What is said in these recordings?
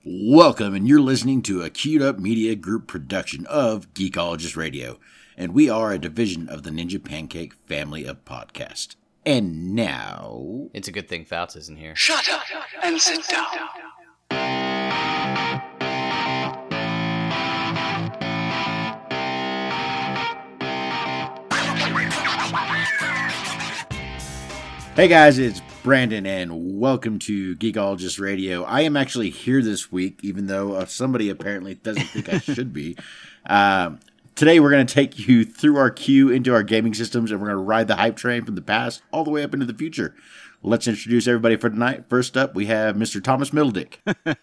Welcome, and you're listening to a Queued Up Media Group production of Geekologist Radio, and we are a division of the Ninja Pancake family of podcasts. And now... It's a good thing Fouts isn't here. Shut up and sit down. Hey guys, it's Brandon, and welcome to Geekologist Radio. I am actually here this week, even though somebody apparently doesn't think I should be. Today we're going to take you through our queue into our gaming systems, and we're going to ride the hype train from the past all the way up into the future. Let's introduce everybody for tonight. First up, we have Mr. Thomas Middledick.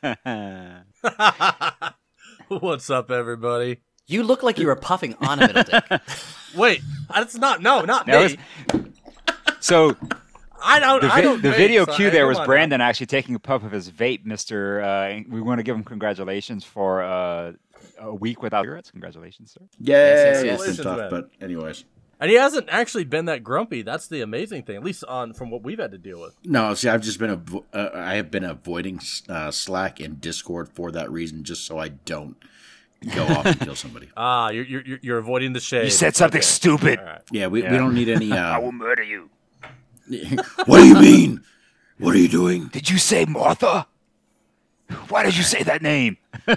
What's up, everybody? You look like you were puffing on a middle dick. Wait, that's not me. So... The video cue there was Brandon actually taking a puff of his vape, Mr. We want to give him congratulations for a week without cigarettes. Congratulations, sir. Yes. Yes. It's been tough, but anyways. And he hasn't actually been that grumpy. That's the amazing thing, at least from what we've had to deal with. No, see, I've just been I have been avoiding Slack and Discord for that reason, just so I don't go off and kill somebody. You're avoiding the shade. You said something stupid. Right. Yeah, we don't need any... I will murder you. What do you mean? What are you doing? Did you say Martha? Why did you say that name?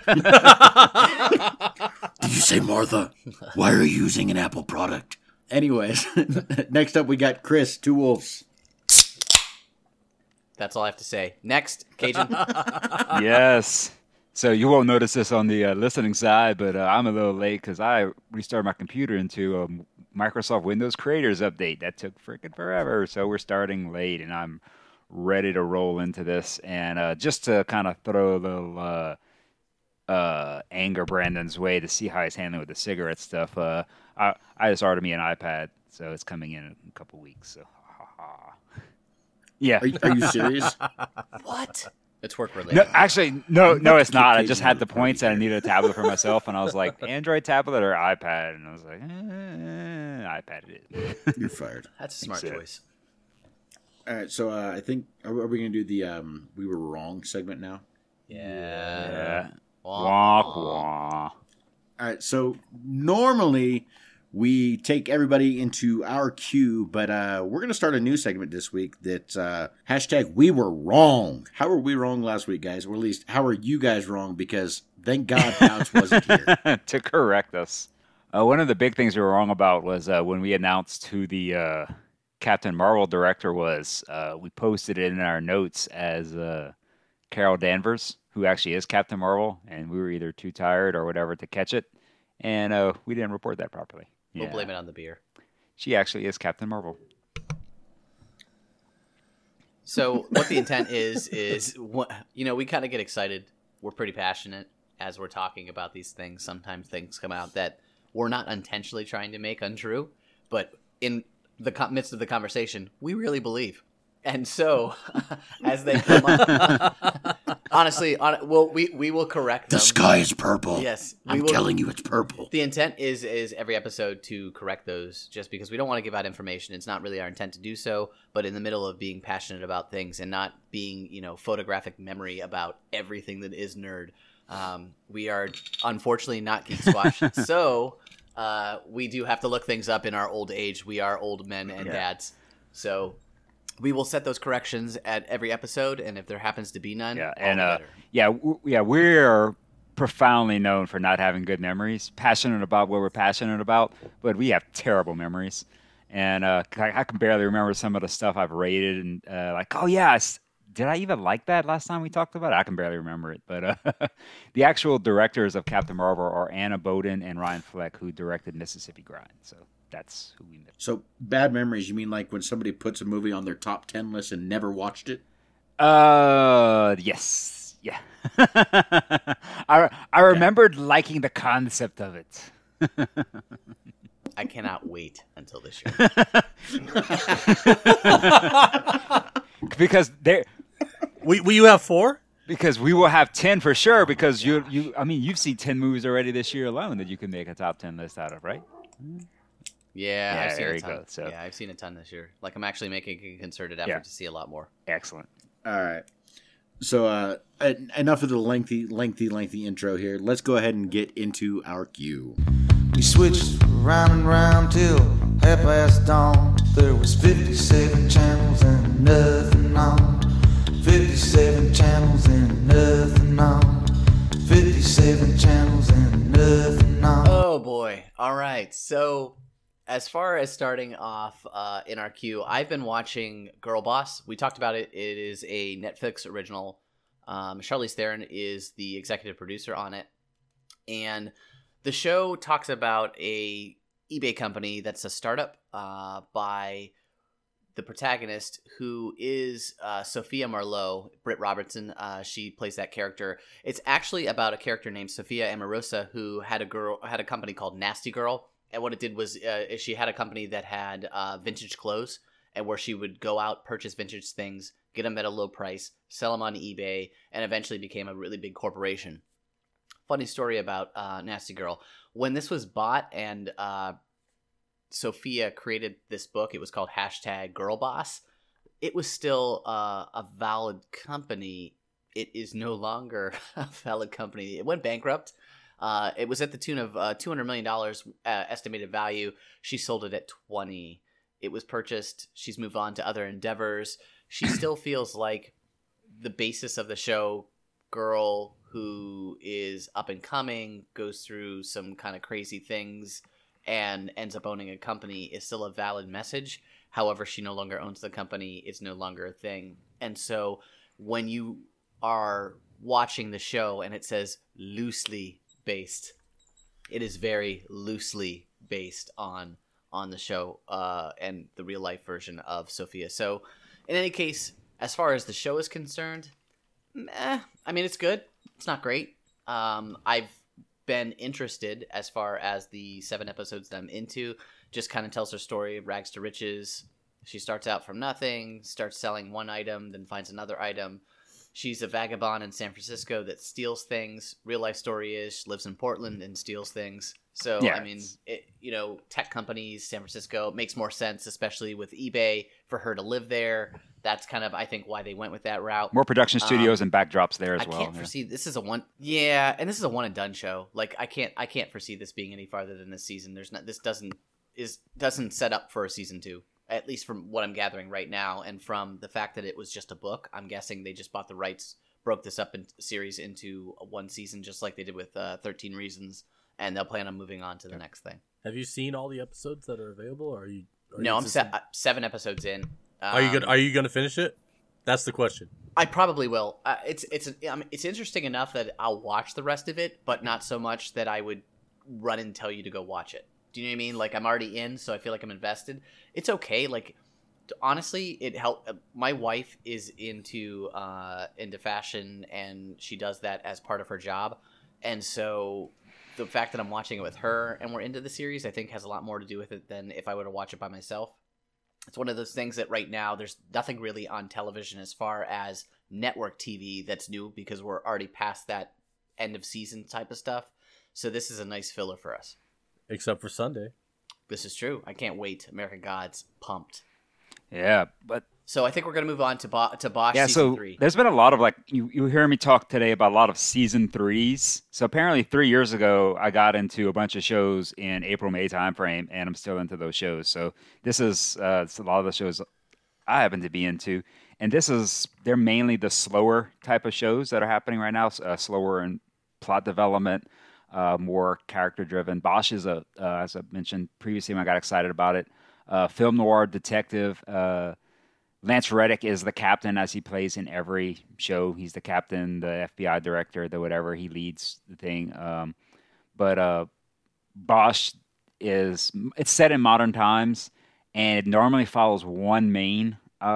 Did you say Martha? Why are you using an Apple product? Anyways, next up we got Chris, Two Wolves. That's all I have to say. Next, Cajun. Yes. So you won't notice this on the listening side, but I'm a little late because I restarted my computer into Microsoft Windows Creators Update. That took freaking forever, so we're starting late, and I'm ready to roll into this. And just to kind of throw a little anger Brandon's way to see how he's handling with the cigarette stuff, I just ordered me an iPad, so it's coming in a couple weeks. So, yeah. Are you serious? What? It's work related. No, actually, no, it's not. I just had the points and I needed a tablet for myself, and I was like, Android tablet or iPad? And I was like, iPad it is. You're fired. That's a smart choice. All right, so I think, are we going to do the We Were Wrong segment now? Yeah. Wah, wah. All right, so normally we take everybody into our queue, but we're going to start a new segment this week that's hashtag We Were Wrong. How were we wrong last week, guys? Or at least, how are you guys wrong? Because thank God Pouch wasn't here. To correct us. One of the big things we were wrong about was when we announced who the Captain Marvel director was. We posted it in our notes as Carol Danvers, who actually is Captain Marvel, and we were either too tired or whatever to catch it, and we didn't report that properly. We'll blame it on the beer. She actually is Captain Marvel. So what the intent is we kind of get excited. We're pretty passionate as we're talking about these things. Sometimes things come out that we're not intentionally trying to make untrue, but in the midst of the conversation, we really believe. And so, as they come up, honestly, we will correct them. The sky is purple. Yes. I'm telling you it's purple. The intent is every episode to correct those, just because we don't want to give out information. It's not really our intent to do so, but in the middle of being passionate about things and not being, photographic memory about everything that is nerd, we are unfortunately not Geek Squash. So we do have to look things up in our old age. We are old men and dads. So we will set those corrections at every episode, and if there happens to be none, we're profoundly known for not having good memories, passionate about what we're passionate about, but we have terrible memories. And I can barely remember some of the stuff I've rated, and did I even like that last time we talked about it? I can barely remember it. But the actual directors of Captain Marvel are Anna Boden and Ryan Fleck, who directed Mississippi Grind. So that's who we met. So bad memories, you mean like when somebody puts a movie on their top 10 list and never watched it? Yes. Yeah. I remembered liking the concept of it. I cannot wait until this year. Because Will you have 4? Because we will have 10 for sure. Because you've seen 10 movies already this year alone that you can make a top 10 list out of, right? Yeah, I've seen there a you ton. go. So. Yeah, I've seen a ton this year. Like, I'm actually making a concerted effort to see a lot more. Excellent. All right. So enough of the lengthy intro here. Let's go ahead and get into our cue. We switched round and round till half past dawn. There was 57 channels and nothing on. 57 channels and nothing on. 57 channels and nothing on. Oh boy. All right. So as far as starting off in our queue, I've been watching Girl Boss. We talked about it. It is a Netflix original. Charlize Theron is the executive producer on it. And the show talks about a eBay company that's a startup by the protagonist, who is Sophia Marlowe, Britt Robertson. She plays that character. It's actually about a character named Sophia Amorosa who had a company called Nasty Girl. And what it did was she had a company that had vintage clothes, and where she would go out, purchase vintage things, get them at a low price, sell them on eBay, and eventually became a really big corporation. Funny story about Nasty Girl. When this was bought and Sophia created this book, it was called #GirlBoss. It was still a valid company. It is no longer a valid company. It went bankrupt. It was at the tune of $200 million estimated value. She sold it at 20. It was purchased. She's moved on to other endeavors. She still feels like the basis of the show, girl who is up and coming, goes through some kind of crazy things, and ends up owning a company, is still a valid message. However, she no longer owns the company. It's no longer a thing. And so when you are watching the show and it says loosely based, it is very loosely based on the show and the real life version of Sophia. So in any case, as far as the show is concerned, I mean, it's good. It's not great. I've been interested as far as the 7 episodes that I'm into. Just kind of tells her story, rags to riches. She starts out from nothing, starts selling one item, then finds another item. She's a vagabond in San Francisco that steals things. Real life story is she lives in Portland and steals things. So, yeah, I mean, tech companies, San Francisco, makes more sense, especially with eBay, for her to live there. That's kind of, I think, why they went with that route. More production studios and backdrops there as well. I can't foresee this is a one and done show. Like I can't foresee this being any farther than this season. This doesn't set up for a season 2. At least from what I'm gathering right now, and from the fact that it was just a book, I'm guessing they just bought the rights, broke this up in series into one season, just like they did with 13 Reasons, and they'll plan on moving on to the next thing. Have you seen all the episodes that are available? Or No, I'm 7 episodes in. Are you gonna finish it? That's the question. I probably will. It's interesting enough that I'll watch the rest of it, but not so much that I would run and tell you to go watch it. Do you know what I mean? Like, I'm already in, so I feel like I'm invested. It's okay. Like, honestly, it helped. My wife is into fashion, and she does that as part of her job. And so the fact that I'm watching it with her and we're into the series, I think has a lot more to do with it than if I were to watch it by myself. It's one of those things that right now there's nothing really on television as far as network TV that's new, because we're already past that end of season type of stuff. So this is a nice filler for us. Except for Sunday. This is true. I can't wait. American Gods, pumped. Yeah, but so I think we're going to move on to Bosch yeah, season 3. There's been a lot of, like, you hear me talk today about a lot of season 3s. So apparently 3 years ago, I got into a bunch of shows in April-May timeframe, and I'm still into those shows. So this is it's a lot of the shows I happen to be into. And they're mainly the slower type of shows that are happening right now, slower in plot development, more character-driven. Bosch is as I mentioned previously when I got excited about it, film noir detective. Lance Reddick is the captain, as he plays in every show. He's the captain, the FBI director, the whatever. He leads the thing. But Bosch it's set in modern times, and it normally follows one main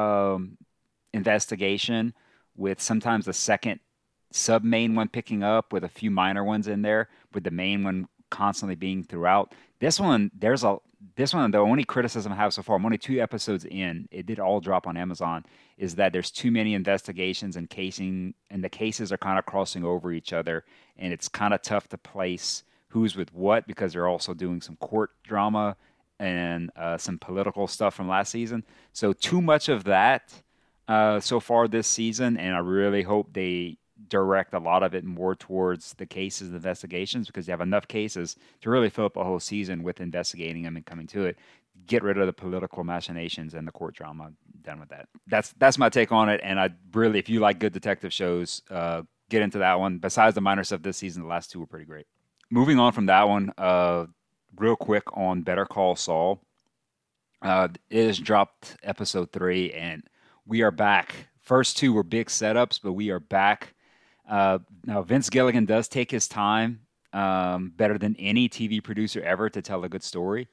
investigation, with sometimes the second sub-main one picking up with a few minor ones in there, with the main one constantly being throughout. This one, the only criticism I have so far, I'm only 2 episodes in, it did all drop on Amazon, is that there's too many investigations and the cases are kind of crossing over each other, and it's kind of tough to place who's with what, because they're also doing some court drama and some political stuff from last season. So too much of that so far this season, and I really hope they direct a lot of it more towards the cases and investigations because they have enough cases to really fill up a whole season with investigating them and coming to it. Get rid of the political machinations and the court drama. I'm done with that. That's my take on it. And I really, if you like good detective shows, get into that one. Besides the minor stuff this season, the last two were pretty great. Moving on from that one, real quick on Better Call Saul. It has dropped episode 3, and we are back. First two were big setups, but we are back. Now, Vince Gilligan does take his time, better than any TV producer ever to tell a good story.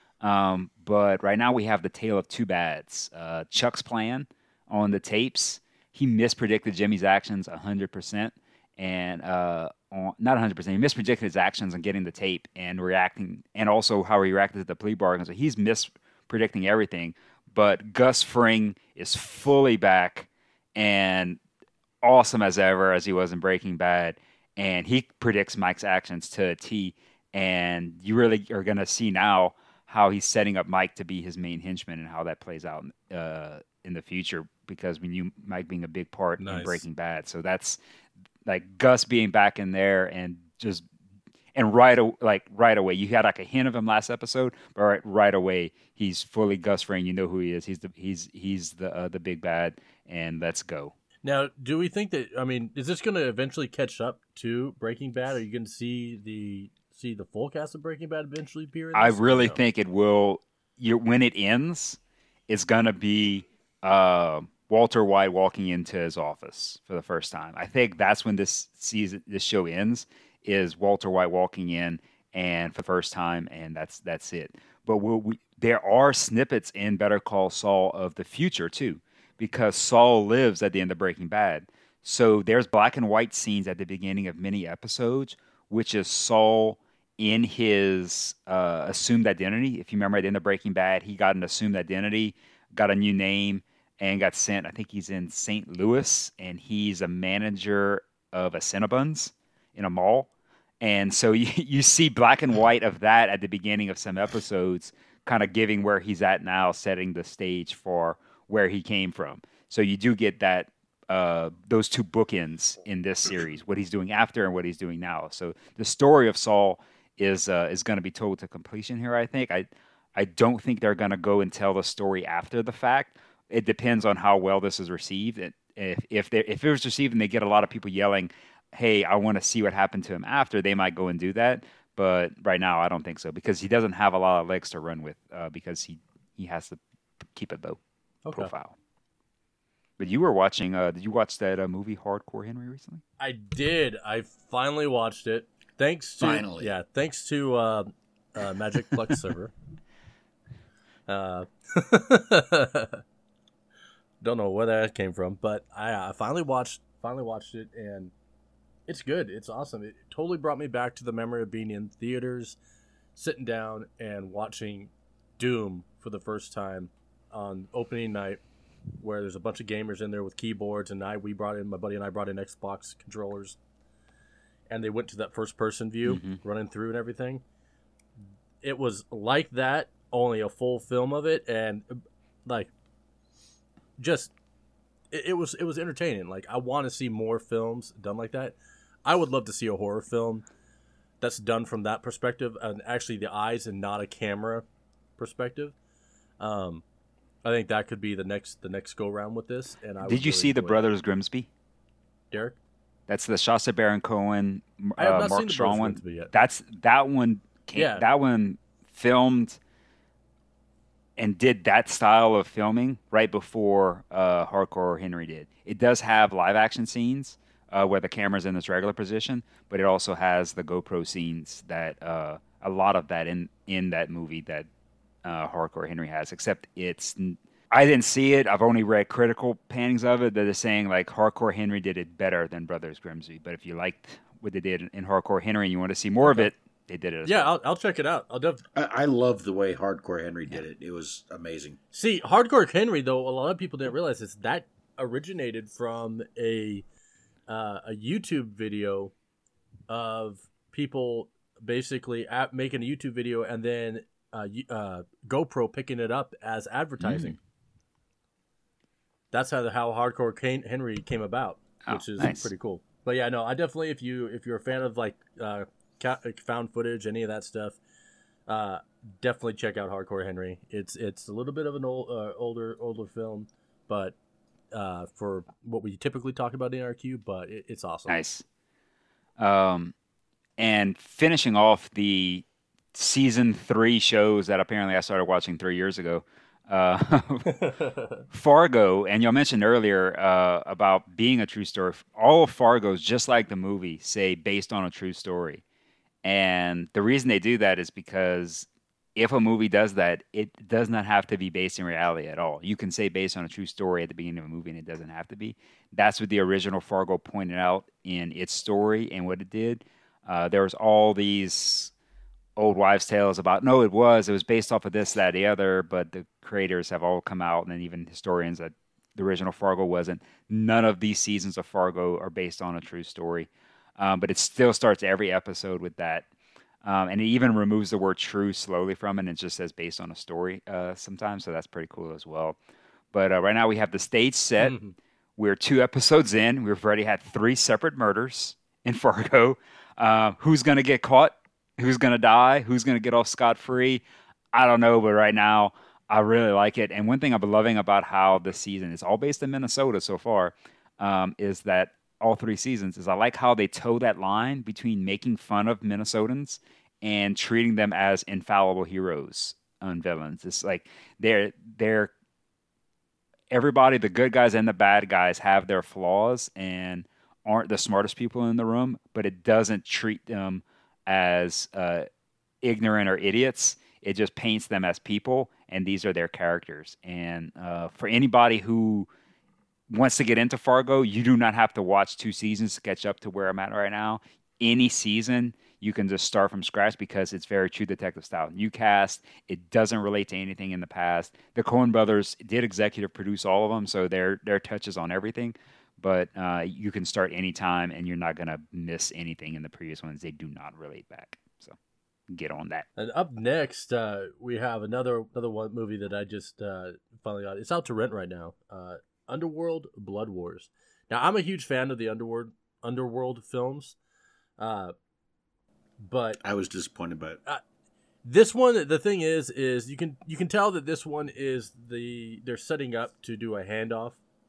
But right now we have the tale of two bads. Chuck's plan on the tapes, he mispredicted Jimmy's actions 100%. And not 100%, he mispredicted his actions on getting the tape and reacting, and also how he reacted to the plea bargain. So he's mispredicting everything. But Gus Fring is fully back and awesome as ever, as he was in Breaking Bad. And he predicts Mike's actions to a T. And you really are going to see now how he's setting up Mike to be his main henchman and how that plays out in the future, because we knew Mike being a big part in Breaking Bad. So that's like Gus being back in there and just right away you had like a hint of him last episode, but right away he's fully Gus Fring. You know who he is. He's the big bad, and let's go. Now, do we think that, I mean, is this going to eventually catch up to Breaking Bad? Are you going to see the full cast of Breaking Bad eventually appear in this? I really think it will. When it ends, it's going to be Walter White walking into his office for the first time. I think that's when this show ends, is Walter White walking in and for the first time, and that's it. But there are snippets in Better Call Saul of the future too, because Saul lives at the end of Breaking Bad. So there's black and white scenes at the beginning of many episodes, which is Saul in his assumed identity. If you remember at the end of Breaking Bad, he got an assumed identity, got a new name, and got sent. I think he's in St. Louis, and he's a manager of a Cinnabons in a mall. And so you see black and white of that at the beginning of some episodes, kind of giving where he's at now, setting the stage for where he came from. So you do get that those two bookends in this series, what he's doing after and what he's doing now. So the story of Saul is going to be told to completion here, I think. I don't think they're going to go and tell the story after the fact. It depends on how well this is received. If it was received and they get a lot of people yelling, hey, I want to see what happened to him after, they might go and do that. But right now, I don't think so, because he doesn't have a lot of legs to run with, because he has to keep a low profile. But you were watching, did you watch that movie Hardcore Henry recently? I did. I finally watched it. Thanks to Magic Plex server. Don't know where that came from, but I finally watched it, and it's good. It's awesome. It totally brought me back to the memory of being in theaters, sitting down and watching Doom for the first time on opening night, where there's a bunch of gamers in there with keyboards, and my buddy and I brought in Xbox controllers, and they went to that first person view, running through and everything. It was like that, only a full film of it, and like, just it was entertaining. Like, I want to see more films done like that. I would love to see a horror film that's done from that perspective, and actually the eyes and not a camera perspective. I think that could be the next go round with this. And did you see the Brothers Grimsby? Derek? That's the Sacha Baron Cohen, I have not Mark seen the Strong one. Grimsby yet. That one. That one filmed and did that style of filming right before Hardcore Henry did. It does have live action scenes where the camera's in its regular position, but it also has the GoPro scenes that a lot of that in that movie that Hardcore Henry has, except I didn't see it. I've only read critical paintings of it that are saying like Hardcore Henry did it better than Brothers Grimsby. But if you liked what they did in Hardcore Henry and you want to see more of it, they did it as well. I'll check it out. I love the way Hardcore Henry did it. It was amazing. See, Hardcore Henry, though, a lot of people didn't realize this. That originated from a YouTube video of people basically making a YouTube video and then GoPro picking it up as advertising. that's how Hardcore Henry came about, which is nice. pretty cool. But yeah, no, I definitely, if you're a fan of like found footage, any of that stuff, definitely check out Hardcore Henry. It's a little bit of an older film, but for what we typically talk about in RQ, but it's awesome. Nice. And finishing off the season 3 shows that apparently I started watching 3 years ago. Fargo, and y'all mentioned earlier about being a true story. All of Fargo's, just like the movie, say based on a true story. And the reason they do that is because if a movie does that, it does not have to be based in reality at all. You can say based on a true story at the beginning of a movie, and it doesn't have to be. That's what the original Fargo pointed out in its story and what it did. There was all these old wives' tales about, no, it was based off of this, that, the other, but the creators have all come out, and then even historians, that the original Fargo wasn't. None of these seasons of Fargo are based on a true story, but it still starts every episode with that, and it even removes the word true slowly from it, and it just says based on a story sometimes, so that's pretty cool as well. But right now we have the stage set. Mm-hmm. We're 2 episodes in. We've already had 3 separate murders in Fargo. Who's going to get caught? Who's going to die? Who's going to get off scot-free? I don't know, but right now, I really like it. And one thing I've been loving about how this season is all based in Minnesota so far is that all 3 seasons is I like how they toe that line between making fun of Minnesotans and treating them as infallible heroes and villains. It's like they're everybody, the good guys and the bad guys, have their flaws and aren't the smartest people in the room, but it doesn't treat them as ignorant or idiots. It just paints them as people, and these are their characters. And for anybody who wants to get into Fargo, you do not have to watch 2 seasons to catch up to where I'm at right now. Any season, you can just start from scratch because it's very true detective style. New cast, it doesn't relate to anything in the past. The Coen brothers did executive produce all of them, so their touches on everything. But you can start anytime, and you're not going to miss anything in the previous ones. They do not relate back. So get on that. And up next, we have another one movie that I just finally got. It's out to rent right now. Underworld Blood Wars. Now, I'm a huge fan of the Underworld films. But I was disappointed by it. This one, the thing is you can tell that this one is they're setting up to do a handoff.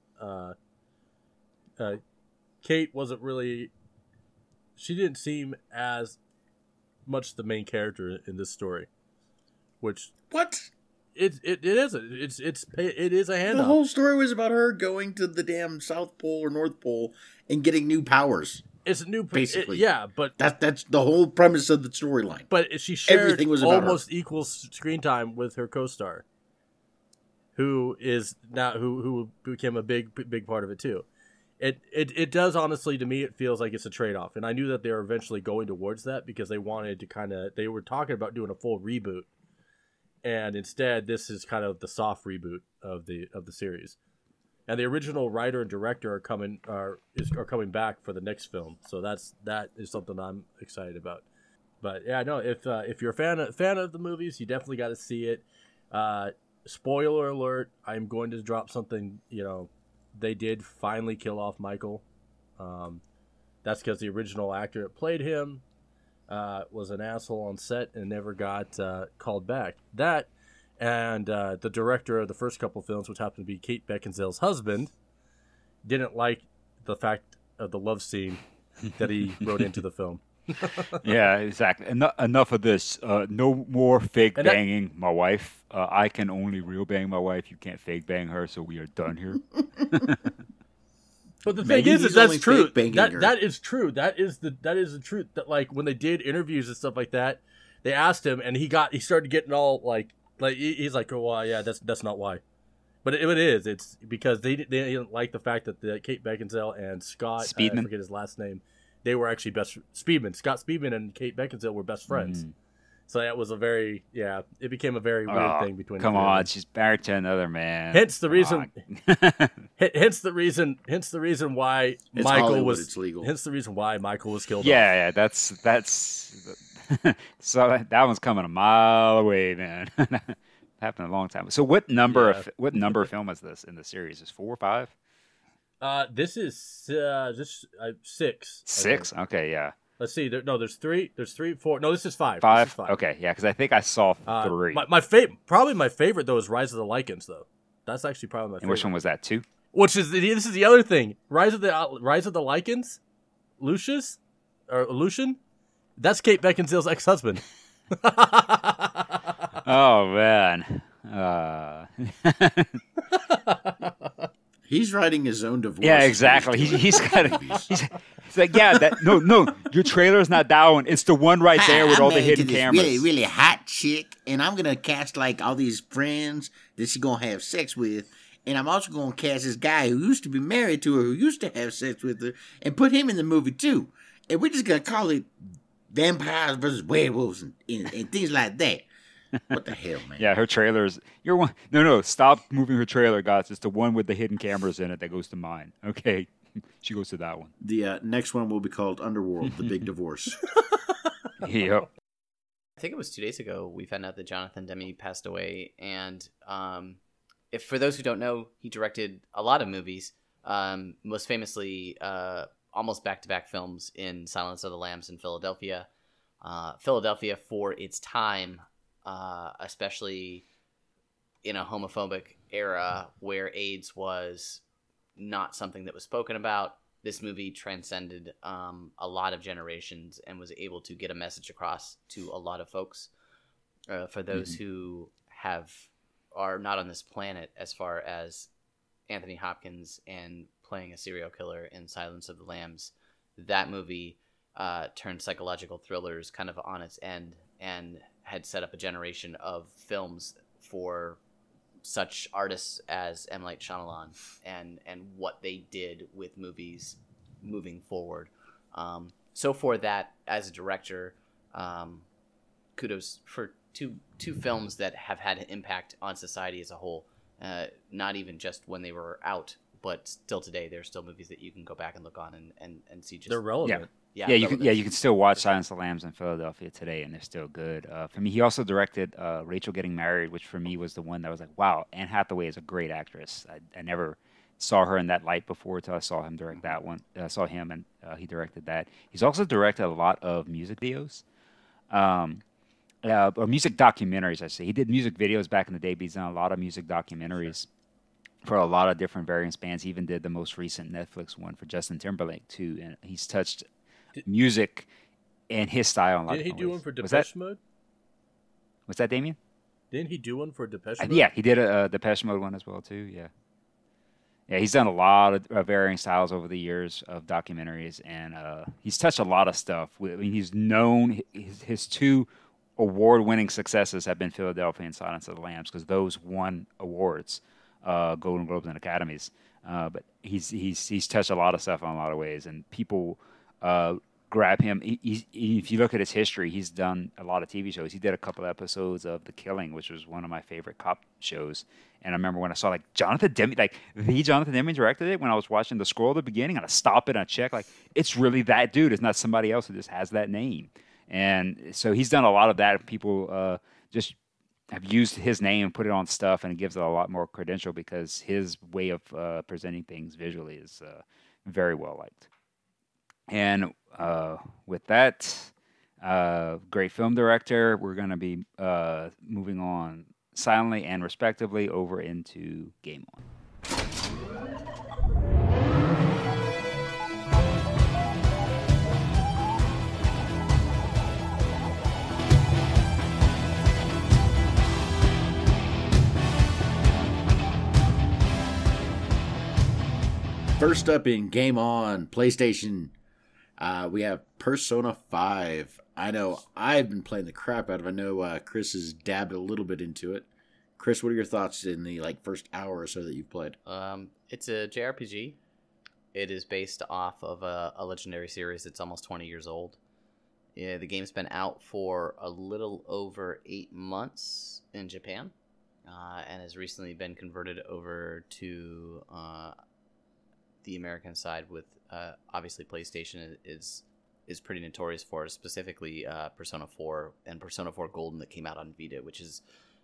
Kate wasn't really. She didn't seem as much the main character in this story, which what it isn't. It is a handoff. The whole story was about her going to the damn South Pole or North Pole and getting new powers. It's a new, basically. But that's the whole premise of the storyline. But she shared everything was about almost her. Equal screen time with her co-star, who is now who became a big part of it too. It does, honestly, to me, it feels like it's a trade-off, and I knew that they were eventually going towards that because they wanted to they were talking about doing a full reboot, and instead this is kind of the soft reboot of the series. And the original writer and director are coming back for the next film, so that is something I'm excited about. But yeah, no, if you're a fan of the movies, you definitely got to see it. Spoiler alert: I'm going to drop something. They did finally kill off Michael. That's because the original actor that played him was an asshole on set and never got called back. That. And the director of the first couple films, which happened to be Kate Beckinsale's husband, didn't like the fact of the love scene that he wrote into the film. Yeah, exactly. Enough of this. No more fake banging my wife. I can only real bang my wife. You can't fake bang her, so we are done here. But the thing is that's true. That is true. That is the truth. That, like, when they did interviews and stuff like that, they asked him, and he started getting all like he's like, oh, well, yeah, that's not why. But it is. It's because they didn't like the fact that Kate Beckinsale and Scott Speedman, I forget his last name, they were actually Scott Speedman and Kate Beckinsale were best friends. So that was it became a very weird thing between them. Come on, she's married to another man. Hence the reason why it's Michael Hollywood, was it's legal. Hence the reason why Michael was killed. Yeah, that's so that one's coming a mile away, man. happened a long time. So what number Yeah. what number film is this in the series? Is 4 or 5? This is 6. I think. 6? Okay, yeah. Let's see. There's 3. There's 3, 4. No, this is 5. 5? This is 5. Okay, yeah, because I think I saw 3. Probably my favorite though is Rise of the Lycans though. That's actually probably my favorite. And which one was that? 2? This is the other thing. Rise of the Lycans, Lucian. That's Kate Beckinsale's ex-husband. Oh man. He's writing his own divorce. Yeah, exactly. He's got. He's like, yeah, no, your trailer's not that one. It's the one right there with all the hidden cameras. Really, really hot chick, and I'm gonna cast like all these friends that she's gonna have sex with, and I'm also gonna cast this guy who used to be married to her, who used to have sex with her, and put him in the movie too. And we're just gonna call it Vampires versus Werewolves and things like that. What the hell, man? Yeah, her trailer's. You're one. No, stop moving her trailer, guys. It's the one with the hidden cameras in it that goes to mine. Okay, she goes to that one. The next one will be called Underworld: The Big Divorce. Yep. I think it was 2 days ago we found out that Jonathan Demme passed away, and if for those who don't know, he directed a lot of movies, most famously almost back-to-back films in Silence of the Lambs and Philadelphia. Philadelphia, for its time, especially in a homophobic era where AIDS was not something that was spoken about, this movie transcended a lot of generations and was able to get a message across to a lot of folks. For those who are not on this planet, as far as Anthony Hopkins and playing a serial killer in Silence of the Lambs, that movie turned psychological thrillers kind of on its end and had set up a generation of films for such artists as M. Night Shyamalan and what they did with movies moving forward. So for that, as a director, kudos for two films that have had an impact on society as a whole. Not even just when they were out, but still today, there's still movies that you can go back and look on and see. They're relevant. Yeah, you can still watch Silence of the Lambs in Philadelphia today, and they're still good. For me, he also directed Rachel Getting Married, which for me was the one that was like, wow, Anne Hathaway is a great actress. I never saw her in that light before until I saw him direct that one. I saw him, and he directed that. He's also directed a lot of music videos, or music documentaries, I say. He did music videos back in the day, but he's done a lot of music documentaries for a lot of different various bands. He even did the most recent Netflix one for Justin Timberlake, too, and he's touched music and his style. Didn't he do one for Depeche Mode? What's that, Damien? Didn't he do one for Depeche Mode? Yeah, he did a Depeche Mode one as well too. Yeah, he's done a lot of varying styles over the years of documentaries, and he's touched a lot of stuff. I mean, he's known his 2 award-winning successes have been Philadelphia and Silence of the Lambs, because those won awards, Golden Globes and Academies. But he's touched a lot of stuff in a lot of ways, and people grab him. If you look at his history, he's done a lot of TV shows. He did a couple episodes of The Killing, which was one of my favorite cop shows. And I remember when I saw Jonathan Demme directed it, when I was watching the scroll at the beginning, and I stopped it and I checked, it's really that dude. It's not somebody else who just has that name. And so he's done a lot of that. People just have used his name and put it on stuff, and it gives it a lot more credential because his way of presenting things visually is very well liked. And with that, great film director, we're going to be moving on silently and respectively over into Game On. First up in Game On, PlayStation, we have Persona 5. I know I've been playing the crap out of it. I know Chris has dabbed a little bit into it. Chris, what are your thoughts in the first hour or so that you've played? It's a JRPG. It is based off of a legendary series that's almost 20 years old. Yeah, the game's been out for a little over 8 months in Japan, and has recently been converted over to the American side with obviously PlayStation is pretty notorious for it, specifically Persona 4 and Persona 4 Golden that came out on Vita, which is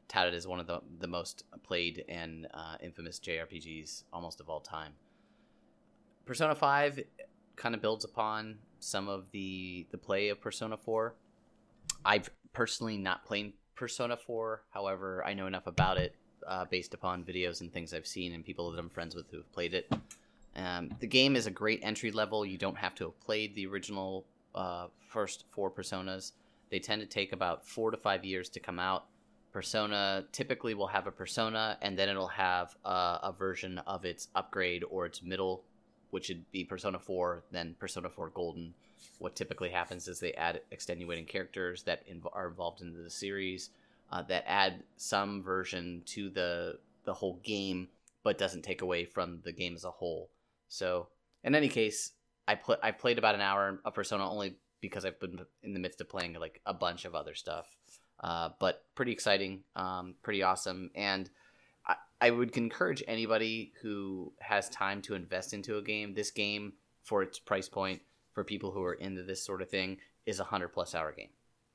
touted as one of the most played and infamous JRPGs almost of all time. Persona 5 kind of builds upon some of the play of Persona 4. I've personally not played Persona 4. However, I know enough about it based upon videos and things I've seen and people that I'm friends with who've played it. The game is a great entry level. You don't have to have played the original first 4 Personas. They tend to take about 4 to 5 years to come out. Persona typically will have a Persona, and then it'll have a version of its upgrade or its middle, which would be Persona 4, then Persona 4 Golden. What typically happens is they add extenuating characters that are involved in the series that add some version to the whole game, but doesn't take away from the game as a whole. So, in any case, I played about an hour of Persona only because I've been in the midst of playing like a bunch of other stuff. But pretty exciting, pretty awesome, and I would encourage anybody who has time to invest into a game. This game, for its price point, for people who are into this sort of thing, is a 100+ hour game.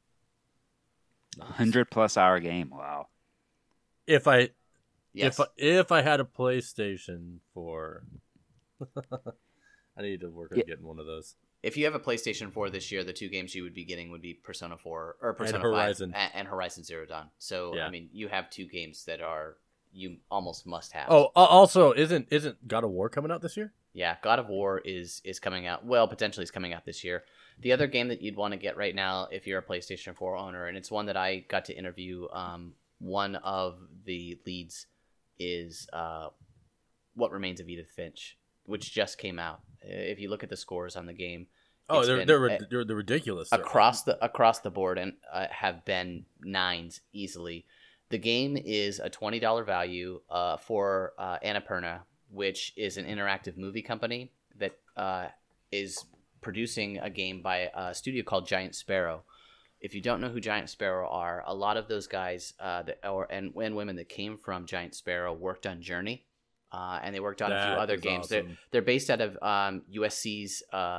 100+ hour game. Wow. If I Yes. if I had a PlayStation 4, I need to work on getting one of those. If you have a PlayStation 4 this year, the 2 games you would be getting would be Persona 4 or Persona 5 Horizon. and Horizon Zero Dawn. So Yeah. I mean, you have 2 games that are you almost must have. Oh, also, isn't God of War coming out this year? Yeah, God of War is coming out. Well, potentially is coming out this year. The other game that you'd want to get right now if you're a PlayStation 4 owner, and it's one that I got to interview, one of the leads is What Remains of Edith Finch, which just came out. If you look at the scores on the game, Oh, it's they're ridiculous across the board, and have been 9s easily. The game is a $20 value for Annapurna, which is an interactive movie company that is producing a game by a studio called Giant Sparrow. If you don't know who Giant Sparrow are, a lot of those guys and women that came from Giant Sparrow worked on Journey, and they worked on a few That other is games. awesome. They're based out of USC's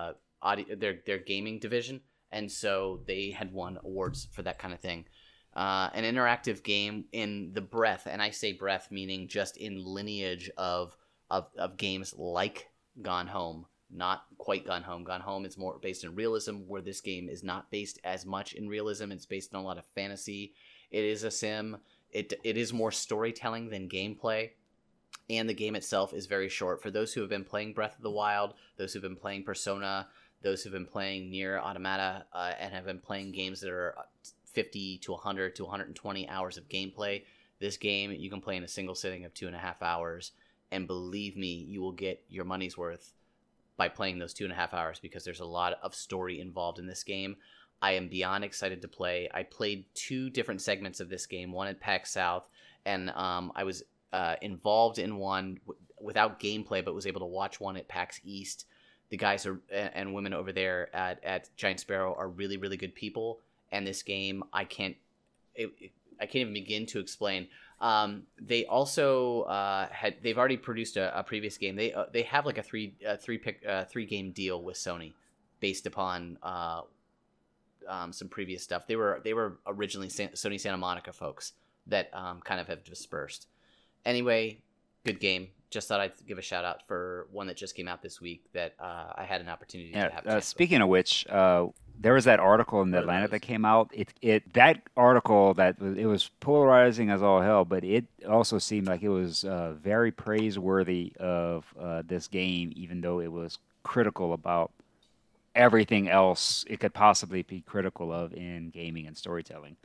their gaming division, and so they had won awards for that kind of thing. An interactive game in the breadth, and I say breadth meaning just in lineage of games like Gone Home. Not quite Gone Home. Gone Home is more based in realism, where this game is not based as much in realism. It's based on a lot of fantasy. It is a sim. It is more storytelling than gameplay. And the game itself is very short. For those who have been playing Breath of the Wild, those who have been playing Persona, those who have been playing Nier Automata, and have been playing games that are 50 to 100 to 120 hours of gameplay, this game you can play in a single sitting of 2.5 hours. And believe me, you will get your money's worth by playing those 2.5 hours, because there's a lot of story involved in this game. I am beyond excited to play. I played 2 different segments of this game, one at PAX South, and I was involved in one without gameplay, but was able to watch one at PAX East. The guys and women over there at Giant Sparrow are really, really good people, and this game I can't even begin to explain. They also they've already produced a previous game. They have like a three game deal with Sony based upon some previous stuff. They were originally Sony Santa Monica folks that kind of have dispersed. Anyway, good game. Just thought I'd give a shout out for one that just came out this week that I had an opportunity to have a chance with. Speaking of which, there was that article in the Atlantic that came out. That article it was polarizing as all hell, but it also seemed like it was very praiseworthy of this game, even though it was critical about everything else it could possibly be critical of in gaming and storytelling.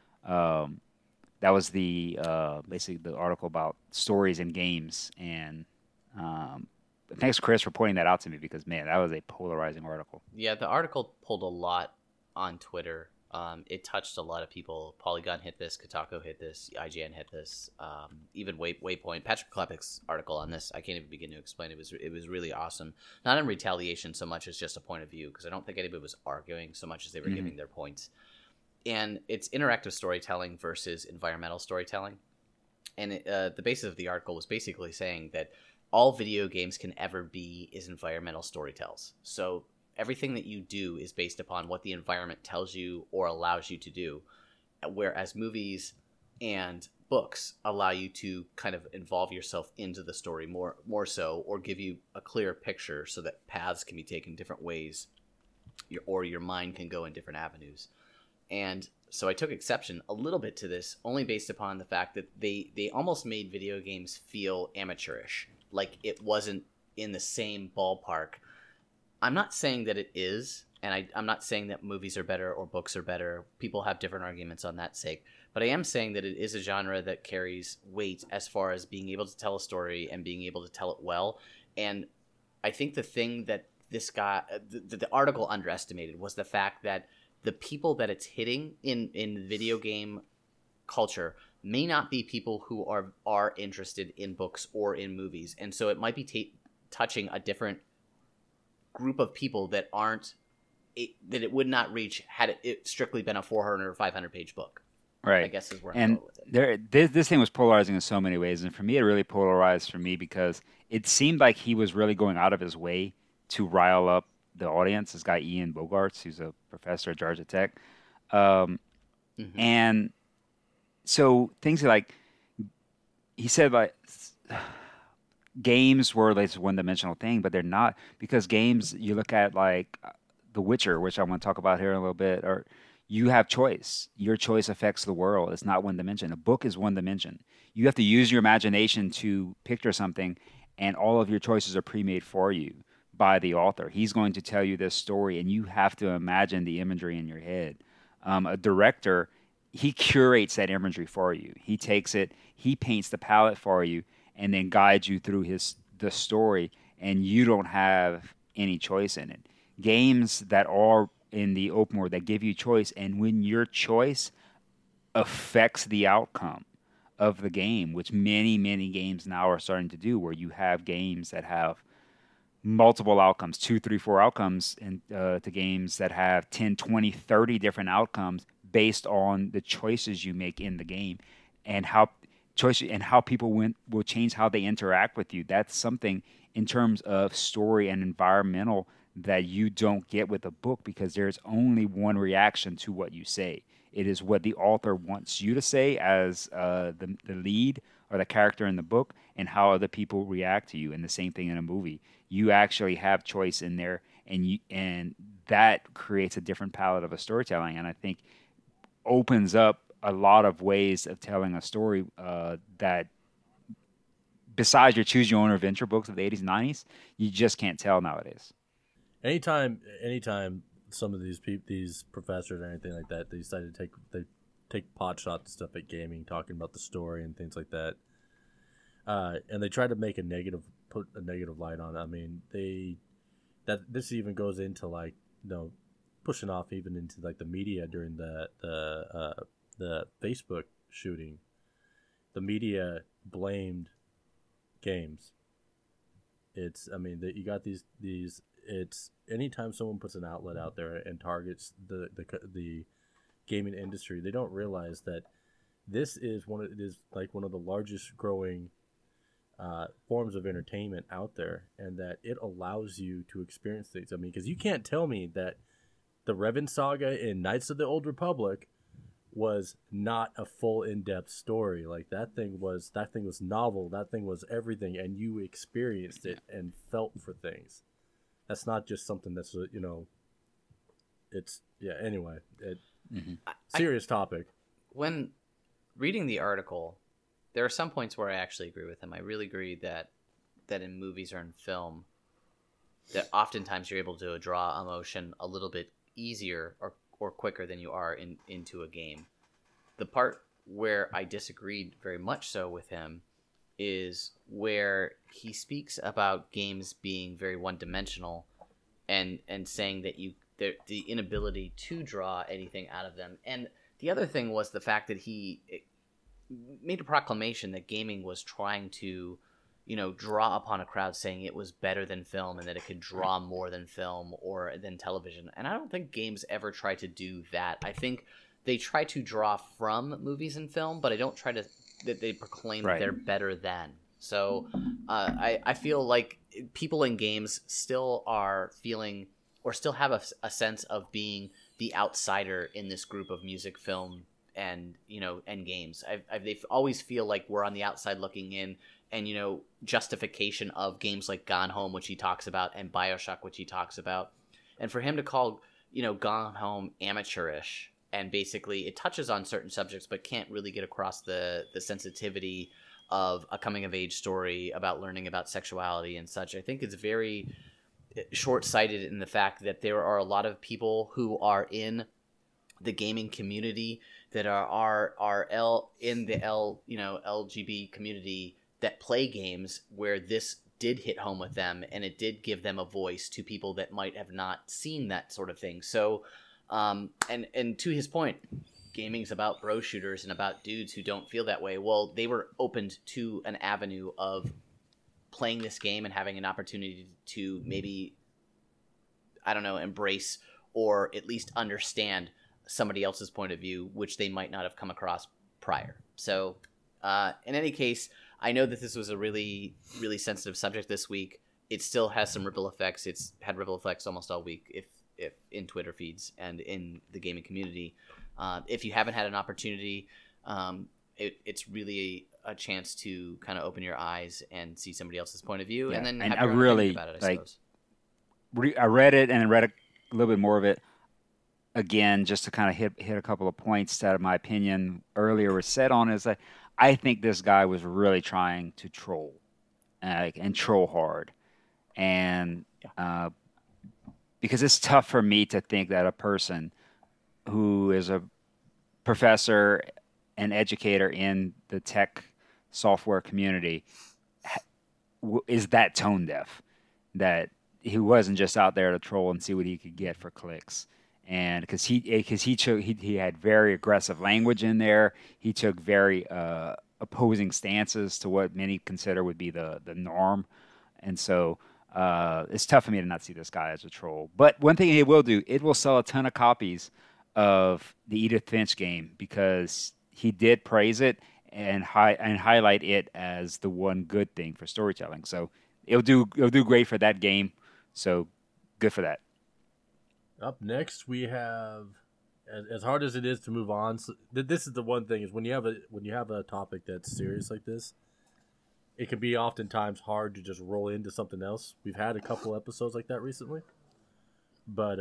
That was basically the article about stories in games, and thanks, Chris, for pointing that out to me, because, man, that was a polarizing article. Yeah, the article pulled a lot on Twitter. It touched a lot of people. Polygon hit this, Kotaku hit this, IGN hit this, even Waypoint. Patrick Klepek's article on this, I can't even begin to explain. It was really awesome. Not in retaliation so much as just a point of view, because I don't think anybody was arguing so much as they were giving their points. And it's interactive storytelling versus environmental storytelling. And the basis of the article was basically saying that all video games can ever be is environmental storytells. So everything that you do is based upon what the environment tells you or allows you to do. Whereas movies and books allow you to kind of involve yourself into the story more so, or give you a clearer picture so that paths can be taken different ways, or your mind can go in different avenues. And so I took exception a little bit to this, only based upon the fact that they almost made video games feel amateurish, like it wasn't in the same ballpark. I'm not saying that it is, and I'm not saying that movies are better or books are better. People have different arguments on that sake. But I am saying that it is a genre that carries weight as far as being able to tell a story and being able to tell it well. And I think the thing that this guy, the article underestimated, was the fact that the people that it's hitting in video game culture may not be people who are interested in books or in movies. And so it might be touching a different group of people that that it would not reach had it strictly been a 400 or 500 page book. Right. I guess is where I'm going with it. This thing was polarizing in so many ways. And for me, it really polarized for me because it seemed like he was really going out of his way to rile up the audience. This guy, Ian Bogarts, who's a professor at Georgia Tech. And so things like, he said, like, games were like this one-dimensional thing, but they're not, because games, you look at like The Witcher, which I want to talk about here in a little bit, or you have choice. Your choice affects the world. It's not one dimension. A book is one dimension. You have to use your imagination to picture something, and all of your choices are pre-made for you by the author. He's going to tell you this story, and you have to imagine the imagery in your head. A director, he curates that imagery for you. He takes it, he paints the palette for you, and then guides you through the story, and you don't have any choice in it. Games that are in the open world that give you choice, and when your choice affects the outcome of the game, which many, many games now are starting to do, where you have games that have multiple outcomes, 2, 3, 4 outcomes, and to games that have 10, 20, 30 different outcomes based on the choices you make in the game, and how people will change how they interact with you. That's something in terms of story and environmental that you don't get with a book, because there's only one reaction to what you say. It is what the author wants you to say as the lead or the character in the book, and how other people react to you. And the same thing in a movie. You actually have choice in there, and that creates a different palette of a storytelling, and I think opens up a lot of ways of telling a story that, besides your choose your own adventure books of the 80s and 90s, you just can't tell nowadays. Anytime some of these professors or anything like that, they decide to take pot shots and stuff at gaming, talking about the story and things like that, and they try to make put a negative light on it. I mean, this even goes into, like, pushing off even into like the media during the Facebook shooting. The media blamed games. You got these. It's anytime someone puts an outlet out there and targets the gaming industry, they don't realize that this is one of the largest growing forms of entertainment out there, and that it allows you to experience things. I mean, because you can't tell me that the Revan Saga in Knights of the Old Republic was not a full in-depth story. Like, that thing was novel. That thing was everything, and you experienced it and felt for things. That's not just something that's Anyway, serious topic. When reading the article, there are some points where I actually agree with him. I really agree that in movies or in film, that oftentimes you're able to draw emotion a little bit easier or quicker than you are into a game. The part where I disagreed very much so with him is where he speaks about games being very one-dimensional and saying that the inability to draw anything out of them. And the other thing was the fact that he made a proclamation that gaming was trying to, draw upon a crowd, saying it was better than film and that it could draw more than film or than television. And I don't think games ever try to do that. I think they try to draw from movies and film, but I don't try that they proclaim that they're better than. So I feel like people in games still are feeling, or still have a sense of being the outsider in this group of music, film, and end games. They always feel like we're on the outside looking in, and justification of games like Gone Home, which he talks about, and BioShock, which he talks about, and for him to call Gone Home amateurish, and basically it touches on certain subjects but can't really get across the sensitivity of a coming of age story about learning about sexuality and such. I think it's very short-sighted in the fact that there are a lot of people who are in the gaming community that are in the LGB community that play games where this did hit home with them, and it did give them a voice to people that might have not seen that sort of thing. So and to his point, gaming's about bro shooters and about dudes who don't feel that way. Well, they were opened to an avenue of playing this game and having an opportunity to maybe, I don't know, embrace or at least understand somebody else's point of view, which they might not have come across prior. So in any case, I know that this was a really, really sensitive subject this week. It still has some ripple effects. It's had ripple effects almost all week, if in Twitter feeds and in the gaming community. If you haven't had an opportunity, it's really a chance to kind of open your eyes and see somebody else's point of view, and then have your own opinion about it, I suppose. I read it and read a little bit more of it again, just to kind of hit a couple of points that, in my opinion, earlier was said on. Is that I think this guy was really trying to troll, and troll hard, and because it's tough for me to think that a person who is a professor and educator in the tech software community is that tone deaf, that he wasn't just out there to troll and see what he could get for clicks. And because he had very aggressive language in there, he took very opposing stances to what many consider would be the norm, and so it's tough for me to not see this guy as a troll. But one thing he will do, it will sell a ton of copies of the Edith Finch game, because he did praise it and highlight it as the one good thing for storytelling. So it'll do great for that game. So good for that. Up next, we have, as hard as it is to move on. So this is the one thing, is when you have a topic that's serious like this, it can be oftentimes hard to just roll into something else. We've had a couple episodes like that recently, but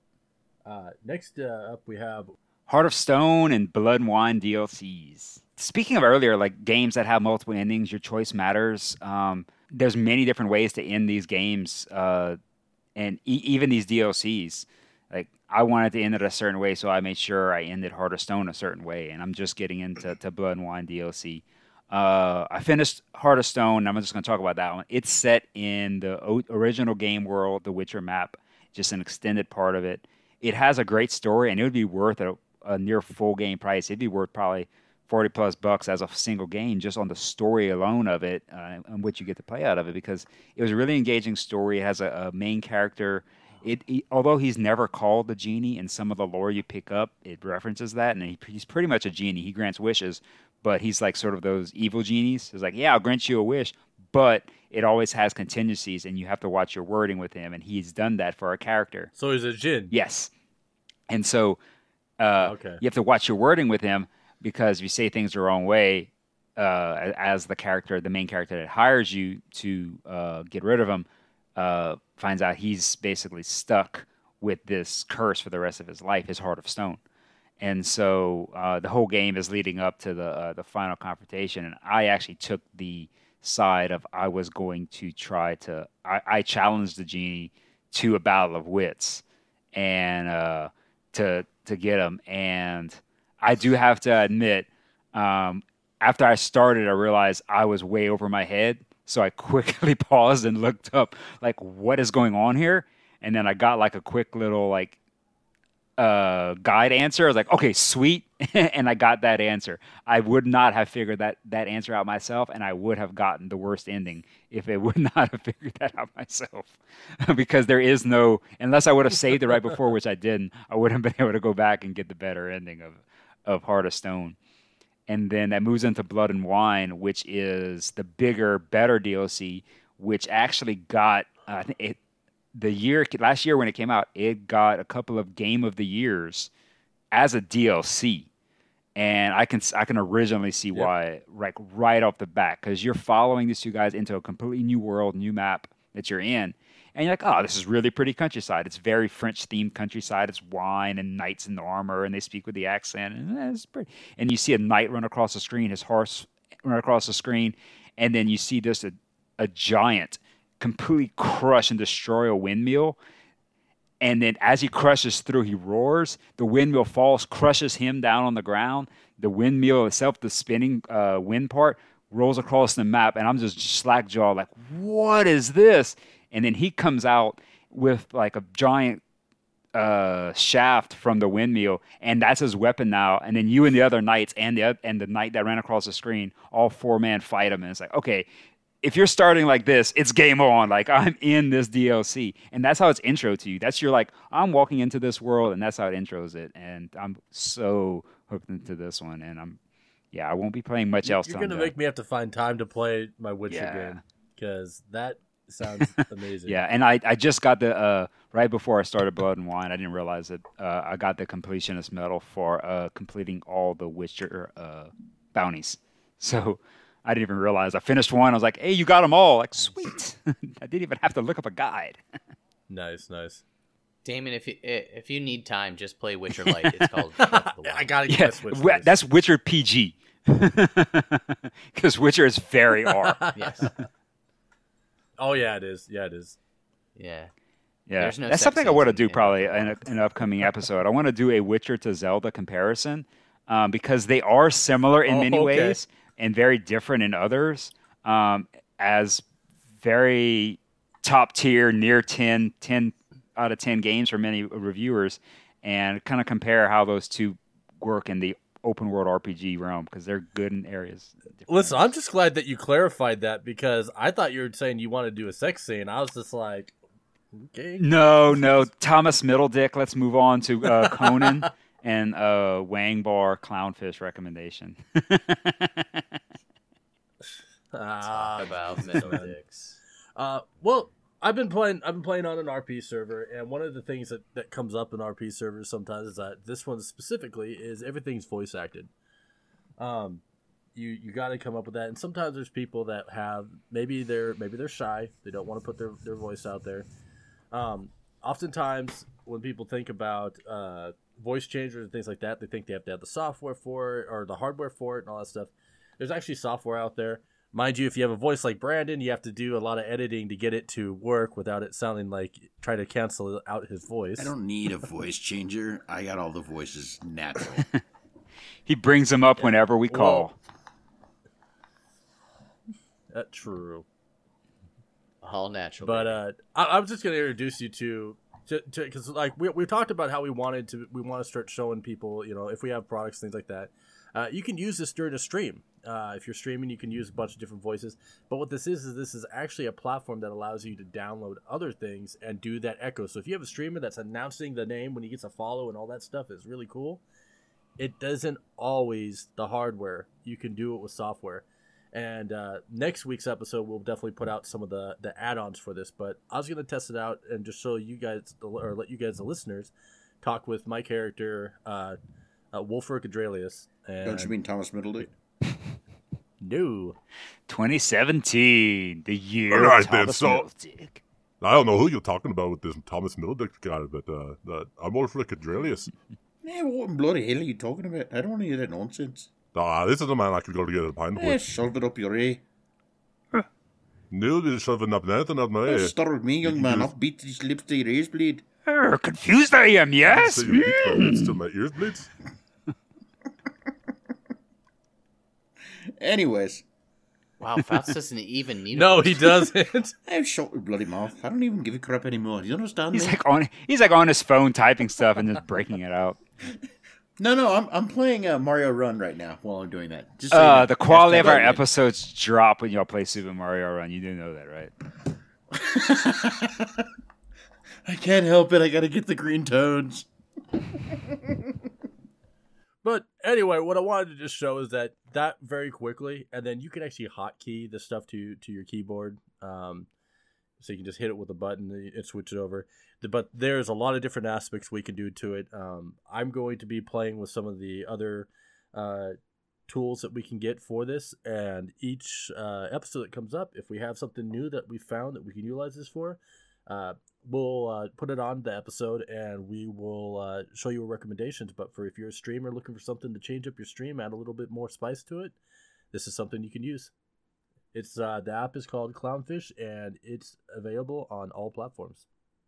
next up we have Heart of Stone and Blood and Wine DLCs. Speaking of earlier, like games that have multiple endings, your choice matters. There's many different ways to end these games, and even these DLCs. Like, I wanted to end it a certain way, so I made sure I ended Heart of Stone a certain way, and I'm just getting into Blood and Wine DLC. I finished Heart of Stone, and I'm just going to talk about that one. It's set in the original game world, the Witcher map, just an extended part of it. It has a great story, and it would be worth a near full game price. It'd be worth probably $40+ as a single game just on the story alone of it, and what you get to play out of it, because it was a really engaging story. It has a main character. Although he's never called the genie, in some of the lore you pick up, it references that, and he's pretty much a genie. He grants wishes, but he's like sort of those evil genies. It's like, yeah, I'll grant you a wish, but it always has contingencies, and you have to watch your wording with him, and he's done that for our character. So he's a djinn? Yes. And so okay. You have to watch your wording with him, because if you say things the wrong way, as the main character that hires you to get rid of him, finds out he's basically stuck with this curse for the rest of his life, his Heart of Stone. And so the whole game is leading up to the final confrontation, and I actually took the side of I was going to try to I challenged the genie to a battle of wits, and to get him. And I do have to admit, after I started, I realized I was way over my head. So I quickly paused and looked up, like, what is going on here? And then I got like a quick little guide answer. I was like, okay, sweet. And I got that answer. I would not have figured that answer out myself, and I would have gotten the worst ending if I would not have figured that out myself. Because there is no, unless I would have saved it right before, which I didn't, I wouldn't have been able to go back and get the better ending of Heart of Stone. And then that moves into Blood and Wine, which is the bigger, better DLC, which actually got, last year when it came out, it got a couple of Game of the Years as a DLC. And I can originally see why, like right off the bat, because you're following these two guys into a completely new world, new map that you're in, and you're like, oh, this is really pretty countryside. It's very French themed countryside. It's wine and knights in armor, and they speak with the accent, and it's pretty. And you see a knight run across the screen, his horse run across the screen, and then you see just a giant completely crush and destroy a windmill. And then as he crushes through, he roars. The windmill falls, crushes him down on the ground. The windmill itself, the spinning wind part, rolls across the map. And I'm just slack jawed, like, what is this? And then he comes out with like a giant shaft from the windmill, and that's his weapon now. And then you and the other knights and the knight that ran across the screen, all 4-man fight him. And it's like, okay, if you're starting like this, it's game on. Like, I'm in this DLC. And that's how it's intro to you. That's you're like, I'm walking into this world, and that's how it intros it. And I'm so hooked into this one. And I won't be playing much else. You're going to make me have to find time to play my Witcher game, because that sounds amazing. Yeah, and I just got the, right before I started Blood and Wine, I didn't realize that I got the completionist medal for completing all the Witcher bounties. So I didn't even realize. I finished one. I was like, hey, you got them all. Like, sweet. I didn't even have to look up a guide. Nice. Damon, if you need time, just play Witcher Light. It's called Breath of the Wild. I got to get Switch. That's Witcher PG. Because Witcher is very R. Yes. Oh, yeah, it is. Yeah. Yeah, There's no that's sex something I want to scenes do in probably in an upcoming episode. I want to do a Witcher to Zelda comparison because they are similar in many ways and very different in others. As very top tier, near 10 out of 10 games for many reviewers, and kind of compare how those two work in the open world RPG realm, because they're good in areas. Listen, I'm just glad that you clarified that, because I thought you were saying you wanted to do a sex scene. I was just like, okay. No, Thomas Middledick. Let's move on to Conan and Wang Bar Clownfish recommendation. Talk about Middledicks. Well, I've been playing on an RP server, and one of the things that comes up in RP servers sometimes is that this one specifically is everything's voice acted. You got to come up with that, and sometimes there's people that have maybe they're shy, they don't want to put their voice out there. Oftentimes when people think about voice changers and things like that, they think they have to have the software for it or the hardware for it and all that stuff. There's actually software out there. Mind you, if you have a voice like Brandon, you have to do a lot of editing to get it to work without it sounding like try to cancel out his voice. I don't need a voice changer. I got all the voices natural. He brings them up whenever we call. That's true. All natural. But I was just going to introduce you to because like we talked about how we want to start showing people, if we have products, things like that. You can use this during a stream. If you're streaming, you can use a bunch of different voices. But what this is actually a platform that allows you to download other things and do that echo. So if you have a streamer that's announcing the name when he gets a follow and all that stuff is really cool, it doesn't always the hardware. You can do it with software. And next week's episode, we'll definitely put out some of the add-ons for this. But I was going to test it out and just show you guys, or let you guys, the listeners, talk with my character, Wolfric Adralius. Don't you mean Thomas Middledick? No. 2017, the year All right, of Thomas then, Middledick. I don't know who you're talking about with this Thomas Middledick guy, but I'm Wolfric Adralius. Yeah, what in bloody hell are you talking about? I don't want to hear that nonsense. This is a man I could go to get a pint with. Shove it up your A. No, you're shoving up nothing up my ear. Start with me, young man. I'll beat these lips to your ears bleed. Confused I am, yes? So you eat till my ears bleeds? Anyways. Wow, Faust doesn't even need a No, voice. he doesn't. I've shut your bloody mouth. I don't even give a crap anymore. Do you understand He's me? like on his phone typing stuff and just breaking it out. No, I'm playing Mario Run right now while I'm doing that. Just so you know. The quality of our Hashtag episodes drop when y'all play Super Mario Run. You do know that, right? I can't help it. I gotta get the green toads. But anyway, what I wanted to just show is that very quickly, and then you can actually hotkey the stuff to your keyboard. So you can just hit it with a button and switch it over. But there's a lot of different aspects we can do to it. I'm going to be playing with some of the other tools that we can get for this, and each episode that comes up, if we have something new that we found that we can utilize this for, we'll put it on the episode and we will show you recommendations. But if you're a streamer looking for something to change up your stream, add a little bit more spice to it, this is something you can use. It's the app is called Clownfish, and it's available on all platforms.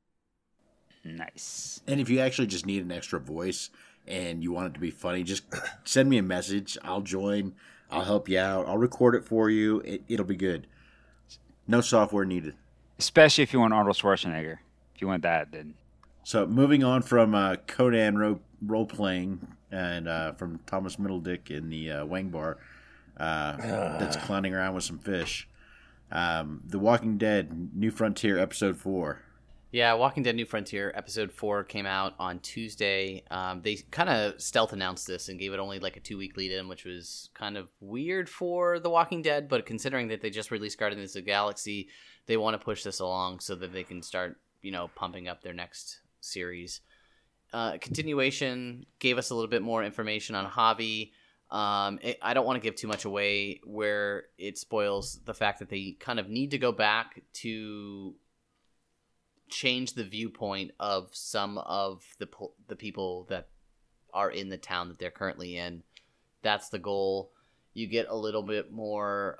Nice. And if you actually just need an extra voice and you want it to be funny, just send me a message. I'll join. I'll help you out. I'll record it for you. It'll be good. No software needed. Especially if you want Arnold Schwarzenegger. If you want that, then. So moving on from Conan role-playing and from Thomas Middledick in the Wang Bar that's clowning around with some fish. The Walking Dead New Frontier Episode 4. Yeah, Walking Dead New Frontier Episode 4 came out on Tuesday. They kind of stealth announced this and gave it only like a 2-week lead-in, which was kind of weird for The Walking Dead, but considering that they just released Guardians of the Galaxy, they want to push this along so that they can start, pumping up their next series. Continuation gave us a little bit more information on Javi. I don't want to give too much away where it spoils the fact that they kind of need to go back to change the viewpoint of some of the people that are in the town that they're currently in. That's the goal. You get a little bit more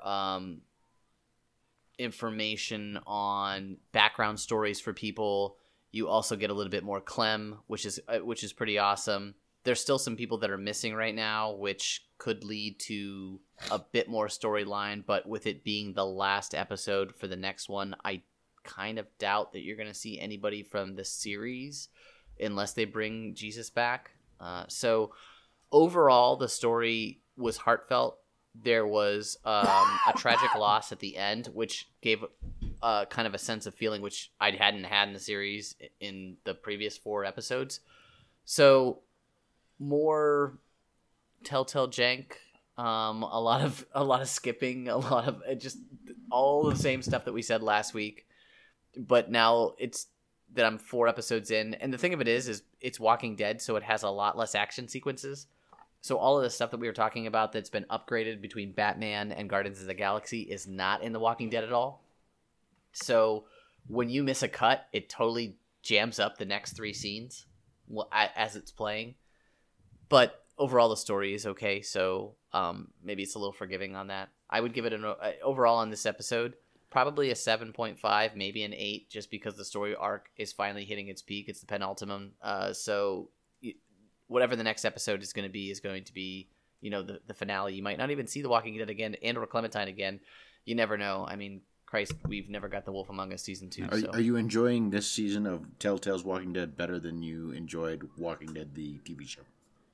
information on background stories for people. You also get a little bit more Clem, which is pretty awesome. There's still some people that are missing right now, which could lead to a bit more storyline, but with it being the last episode for the next one, I kind of doubt that you're going to see anybody from the series unless they bring Jesus back. So overall, the story was heartfelt. There was a tragic loss at the end, which gave kind of a sense of feeling which I hadn't had in the series in the previous 4 episodes. So more telltale jank, a lot of skipping, a lot of just all the same stuff that we said last week. But now it's that I'm 4 episodes in, and the thing of it is it's Walking Dead, so it has a lot less action sequences. So all of the stuff that we were talking about that's been upgraded between Batman and Guardians of the Galaxy is not in The Walking Dead at all. So when you miss a cut, it totally jams up the next 3 scenes as it's playing. But overall, the story is okay, so maybe it's a little forgiving on that. I would give it overall on this episode, probably a 7.5, maybe an 8, just because the story arc is finally hitting its peak. It's the penultimate. So whatever the next episode is going to be, the finale. You might not even see The Walking Dead again and or Clementine again. You never know. I mean, Christ, we've never got The Wolf Among Us season 2. Are you enjoying this season of Telltale's Walking Dead better than you enjoyed Walking Dead, the TV show?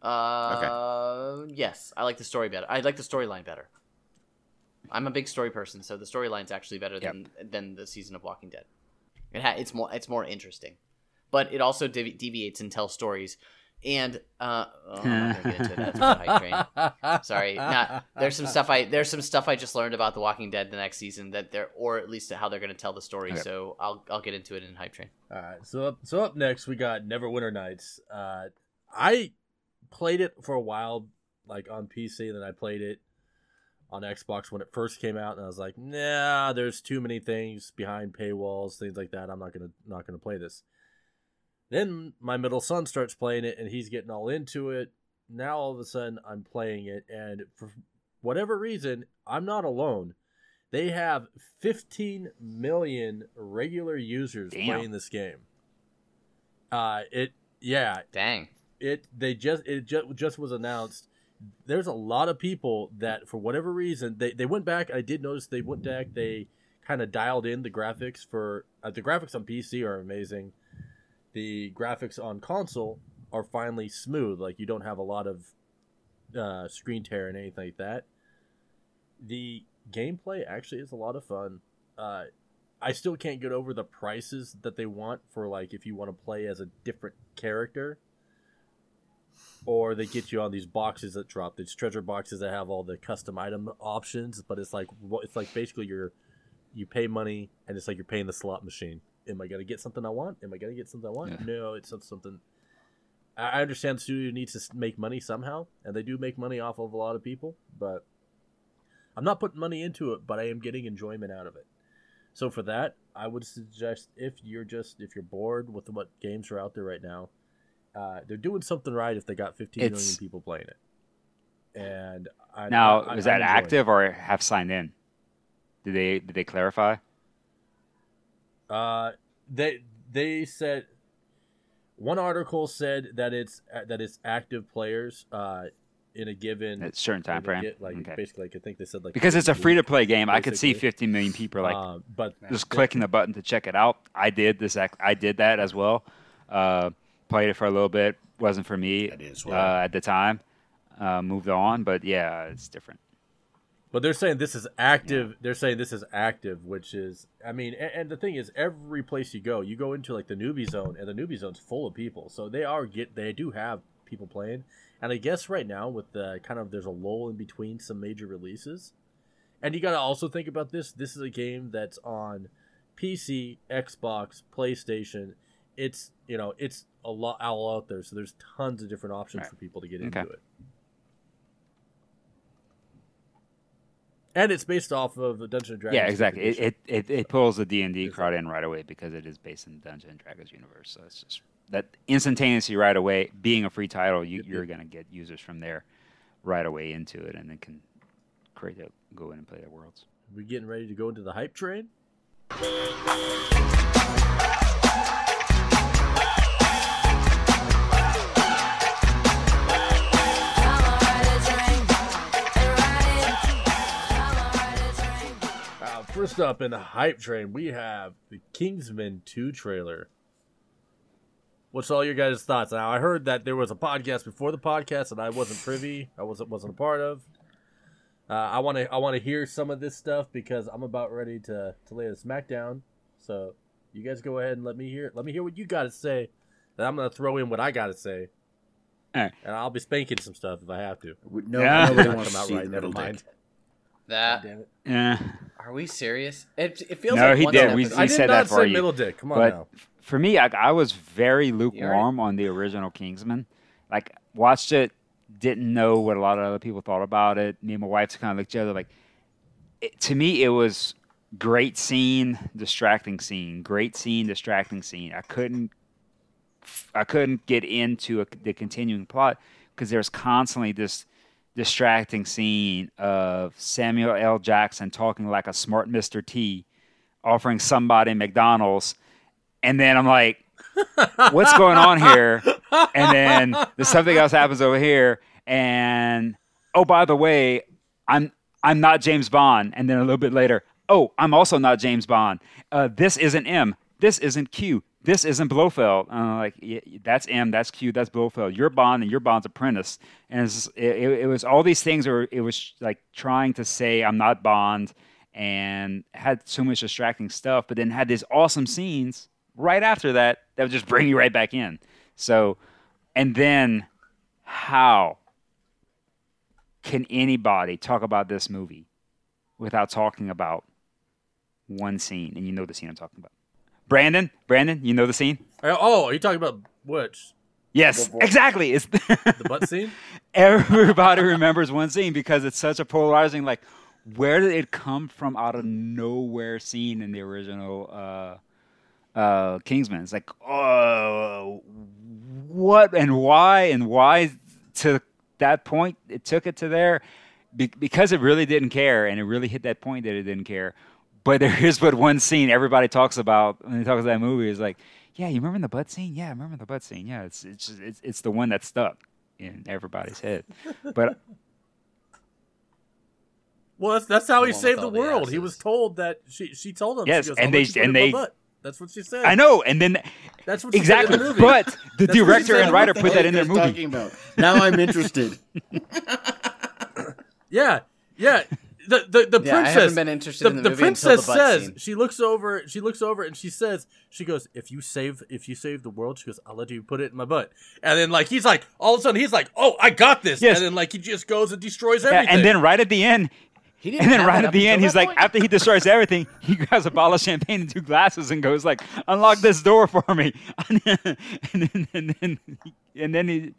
Okay. Yes, I like the story better. I like the storyline better. I'm a big story person, so the storyline's actually better than the season of Walking Dead. It's more interesting, but it also deviates and tells stories. And I'm not gonna get into it. That's about Hype Train. Sorry, there's some stuff I just learned about The Walking Dead the next season or at least how they're gonna tell the story. Okay. So I'll get into it in Hype Train. All right. So up next we got Neverwinter Nights. I played it for a while, like on PC, and then I played it on Xbox when it first came out, and I was like, nah, there's too many things behind paywalls, things like that. I'm not gonna play this. Then my middle son starts playing it, and he's getting all into it. Now all of a sudden I'm playing it, and for whatever reason, I'm not alone. They have 15 million regular users playing this game. Dang. It just was announced. There's a lot of people that, for whatever reason, they went back. I did notice they went back. They kind of dialed in the graphics for the graphics on PC are amazing. The graphics on console are finally smooth. Like, you don't have a lot of screen tear and anything like that. The gameplay actually is a lot of fun. I still can't get over the prices that they want for, like, if you want to play as a different character. Or they get you on these boxes that drop, these treasure boxes that have all the custom item options, but it's like basically you pay money and it's like you're paying the slot machine. Am I gonna get something I want? Yeah. No, it's not something. I understand the studio needs to make money somehow, and they do make money off of a lot of people, but I'm not putting money into it, but I am getting enjoyment out of it. So for that, I would suggest if you're bored with what games are out there right now, they're doing something right if they got 15 million people playing it. And is that active or have signed in? Did they clarify? They said, one article said that it's active players in a given at a certain time frame. Basically, I think they said because it's a free to play game. I could see 15 million people just clicking the button to check it out. I did that as well. Played it for a little bit. Wasn't for me at the time. Moved on, but yeah, it's different. But they're saying this is active. Yeah. They're saying this is active, which is, I mean, and the thing is, every place you go into like the newbie zone, and the newbie zone's full of people. So they do have people playing. And I guess right now with the there's a lull in between some major releases. And you got to also think about this. This is a game that's on PC, Xbox, PlayStation. It's a lot all out there. So there's tons of different options for people to get into it. And it's based off of the Dungeons & Dragons. Yeah, exactly. It pulls the D&D crowd in right away because it is based in the Dungeons & Dragons universe. So it's just that instantaneously right away, being a free title, you're going to get users from there right away into it, and then can go in and play their worlds. Are we getting ready to go into the hype train? First up in the hype train, we have the Kingsman 2 trailer. What's all your guys' thoughts? Now, I heard that there was a podcast before the podcast that I wasn't privy. I wasn't a part of. I want to hear some of this stuff because I'm about ready to lay a smackdown. So you guys go ahead and let me hear what you got to say. Then I'm gonna throw in what I got to say. All right. And I'll be spanking some stuff if I have to. Nobody wants to see the middle dick. That. Damn it. Yeah. Are we serious? It feels no, like he one did. episode. We said that for you. Middle dick. Come on but now. For me, I was very lukewarm on the original Kingsman. Like, watched it, didn't know what a lot of other people thought about it. Me and my wife kind of looked at each other like, to me, it was great scene, distracting scene. Great scene, distracting scene. I couldn't get into the continuing plot because there's constantly this distracting scene of Samuel L. Jackson talking like a smart Mr. T, offering somebody McDonald's, and then I'm like, what's going on here? And then there's something else happens over here, and oh, by the way, I'm not James Bond. And then a little bit later, oh, I'm also not James Bond. This isn't M. This isn't Q. This isn't Blofeld. Like, yeah, that's M, that's Q, that's Blofeld. You're Bond and you're Bond's apprentice. And it was all these things where it was like trying to say I'm not Bond and had so much distracting stuff, but then had these awesome scenes right after that would just bring you right back in. So, and then how can anybody talk about this movie without talking about one scene? And you know the scene I'm talking about. Brandon, you know the scene? Oh, are you talking about which? Yes, exactly. It's the butt scene? Everybody remembers one scene because it's such a polarizing, like, where did it come from out of nowhere scene in the original Kingsman? It's like, oh, what and why to that point it took it to there? Because it really didn't care, and it really hit that point that it didn't care. But there is but one scene everybody talks about when they talk about that movie is like, yeah, you remember the butt scene? Yeah, I remember the butt scene. Yeah, it's the one that stuck in everybody's head. But well, that's how he saved the world. He was told that she told him. Yes, she goes, and they butt. That's what she said. I know, and then that's what she exactly. said in the movie. But the director and writer put that in their movie. Talking about? Now I'm interested. Yeah. The princess. I haven't been interested in the movie princess until the butt says scene. she looks over and she says, she goes, if you save the world, she goes, I'll let you put it in my butt. And then like he's like, all of a sudden he's like, oh, I got this. Yes. And then like he just goes and destroys everything. And then right at the end, He didn't And then have right that at the up end, until he's that like, point? after he destroys everything, he grabs a bottle of champagne and 2 glasses and goes like, "Unlock this door for me." and then he,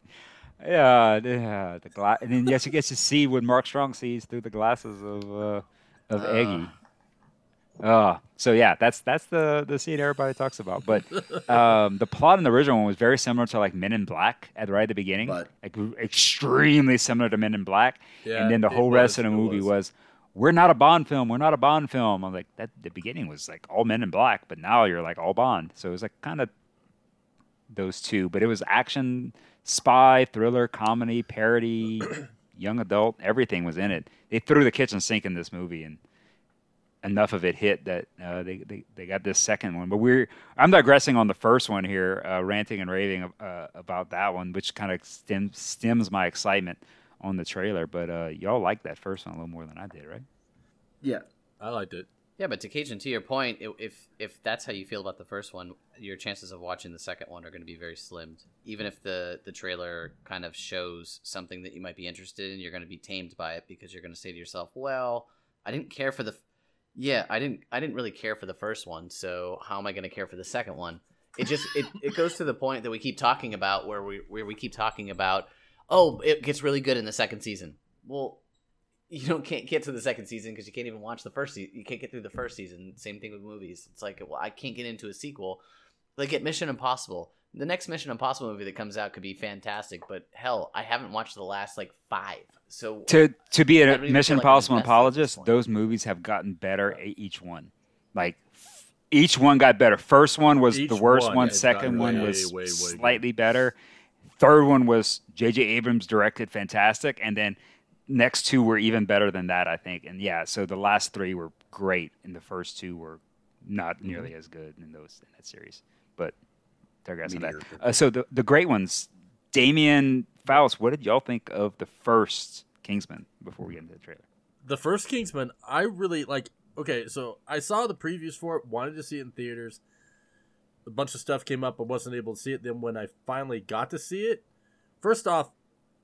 and then yes, he gets to see what Mark Strong sees through the glasses of Eggy. So yeah, that's the scene everybody talks about. But the plot in the original one was very similar to like Men in Black right at the beginning, But- like extremely similar to Men in Black. Yeah, And then the it whole rest was, of the it movie was. was, we're not a Bond film. We're not a Bond film. I'm like, that the beginning was like all Men in Black, but now you're like all Bond. So it was like kind of those two, but it was action, spy, thriller, comedy, parody, young adult. Everything was in it. They threw the kitchen sink in this movie, and enough of it hit that they got this second one. But I'm digressing on the first one here, ranting and raving about that one, which kind of stems my excitement on the trailer. But y'all liked that first one a little more than I did, right? Yeah. I liked it. Yeah, but to Cajun, to your point, if that's how you feel about the first one, your chances of watching the second one are going to be very slim. Even if the trailer kind of shows something that you might be interested in, you're going to be tamed by it because you're going to say to yourself, "Well, I didn't care for I didn't really care for the first one, so how am I going to care for the second one?" It just it goes to the point that we keep talking about where we keep talking about, oh, it gets really good in the second season. Well, can't get to the second season because you can't even watch the first season. You can't get through the first season. Same thing with movies. It's like, well, I can't get into a sequel. Like at Mission Impossible. The next Mission Impossible movie that comes out could be fantastic, but hell, I haven't watched the last like 5. So To be I a don't even Mission feel like I'm Impossible invested at this apologist, point. those movies have gotten better each one. Like each one got better. First one was Each the worst one one. has Second gotten one way, was way, way slightly better. Third one was J.J. Abrams directed, fantastic, and then next 2 were even better than that, I think. And yeah, so the last 3 were great, and the first 2 were not nearly as good in that series. But digress on that. So the great ones, Damien Faust. What did y'all think of the first Kingsman before we get into the trailer? The first Kingsman, I really like. Okay, so I saw the previews for it, wanted to see it in theaters. A bunch of stuff came up, I wasn't able to see it. Then when I finally got to see it, first off,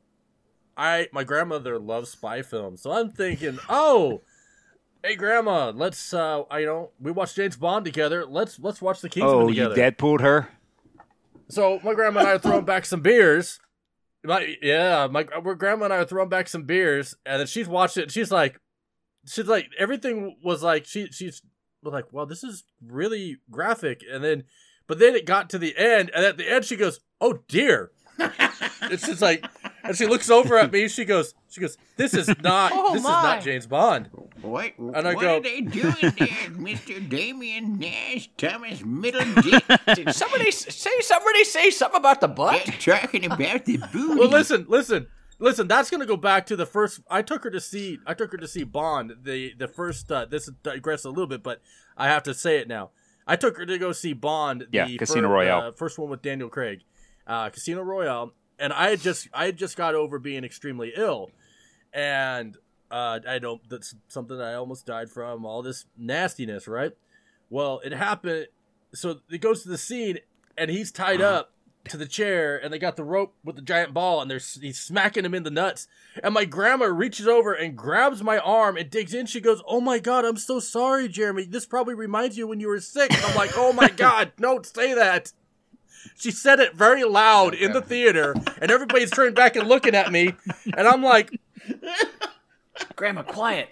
my grandmother loves spy films, so I'm thinking, oh, hey grandma, let's we watched James Bond together. Let's watch the Kingsman together. You Deadpooled her? So my grandma and I are throwing back some beers. My grandma and I are throwing back some beers, and then she's watched it. And she's like, everything was like she's like, well, this is really graphic. But then it got to the end, and at the end she goes, oh dear. It's just like, and she looks over at me. She goes, this is not James Bond. What And I go, are they doing there, Mr. Damien Nash, Thomas Middleton? Did somebody say something about the butt? They're talking about the booty. well, listen. That's gonna go back to the first. I took her to see Bond. The first. This digress a little bit, but I have to say it now. I took her to go see Bond. Casino Royale. First one with Daniel Craig, Casino Royale, and I had just got over being extremely ill, and that's something I almost died from. All this nastiness, right? Well, it happened. So it goes to the scene, and he's tied up to the chair, and they got the rope with the giant ball, and he's smacking him in the nuts. And my grandma reaches over and grabs my arm and digs in. She goes, "Oh my God, I'm so sorry, Jeremy. This probably reminds you when you were sick." And I'm like, "Oh my God, don't say that." She said it very loud in the theater, and everybody's turning back and looking at me, and I'm like, Grandma, quiet.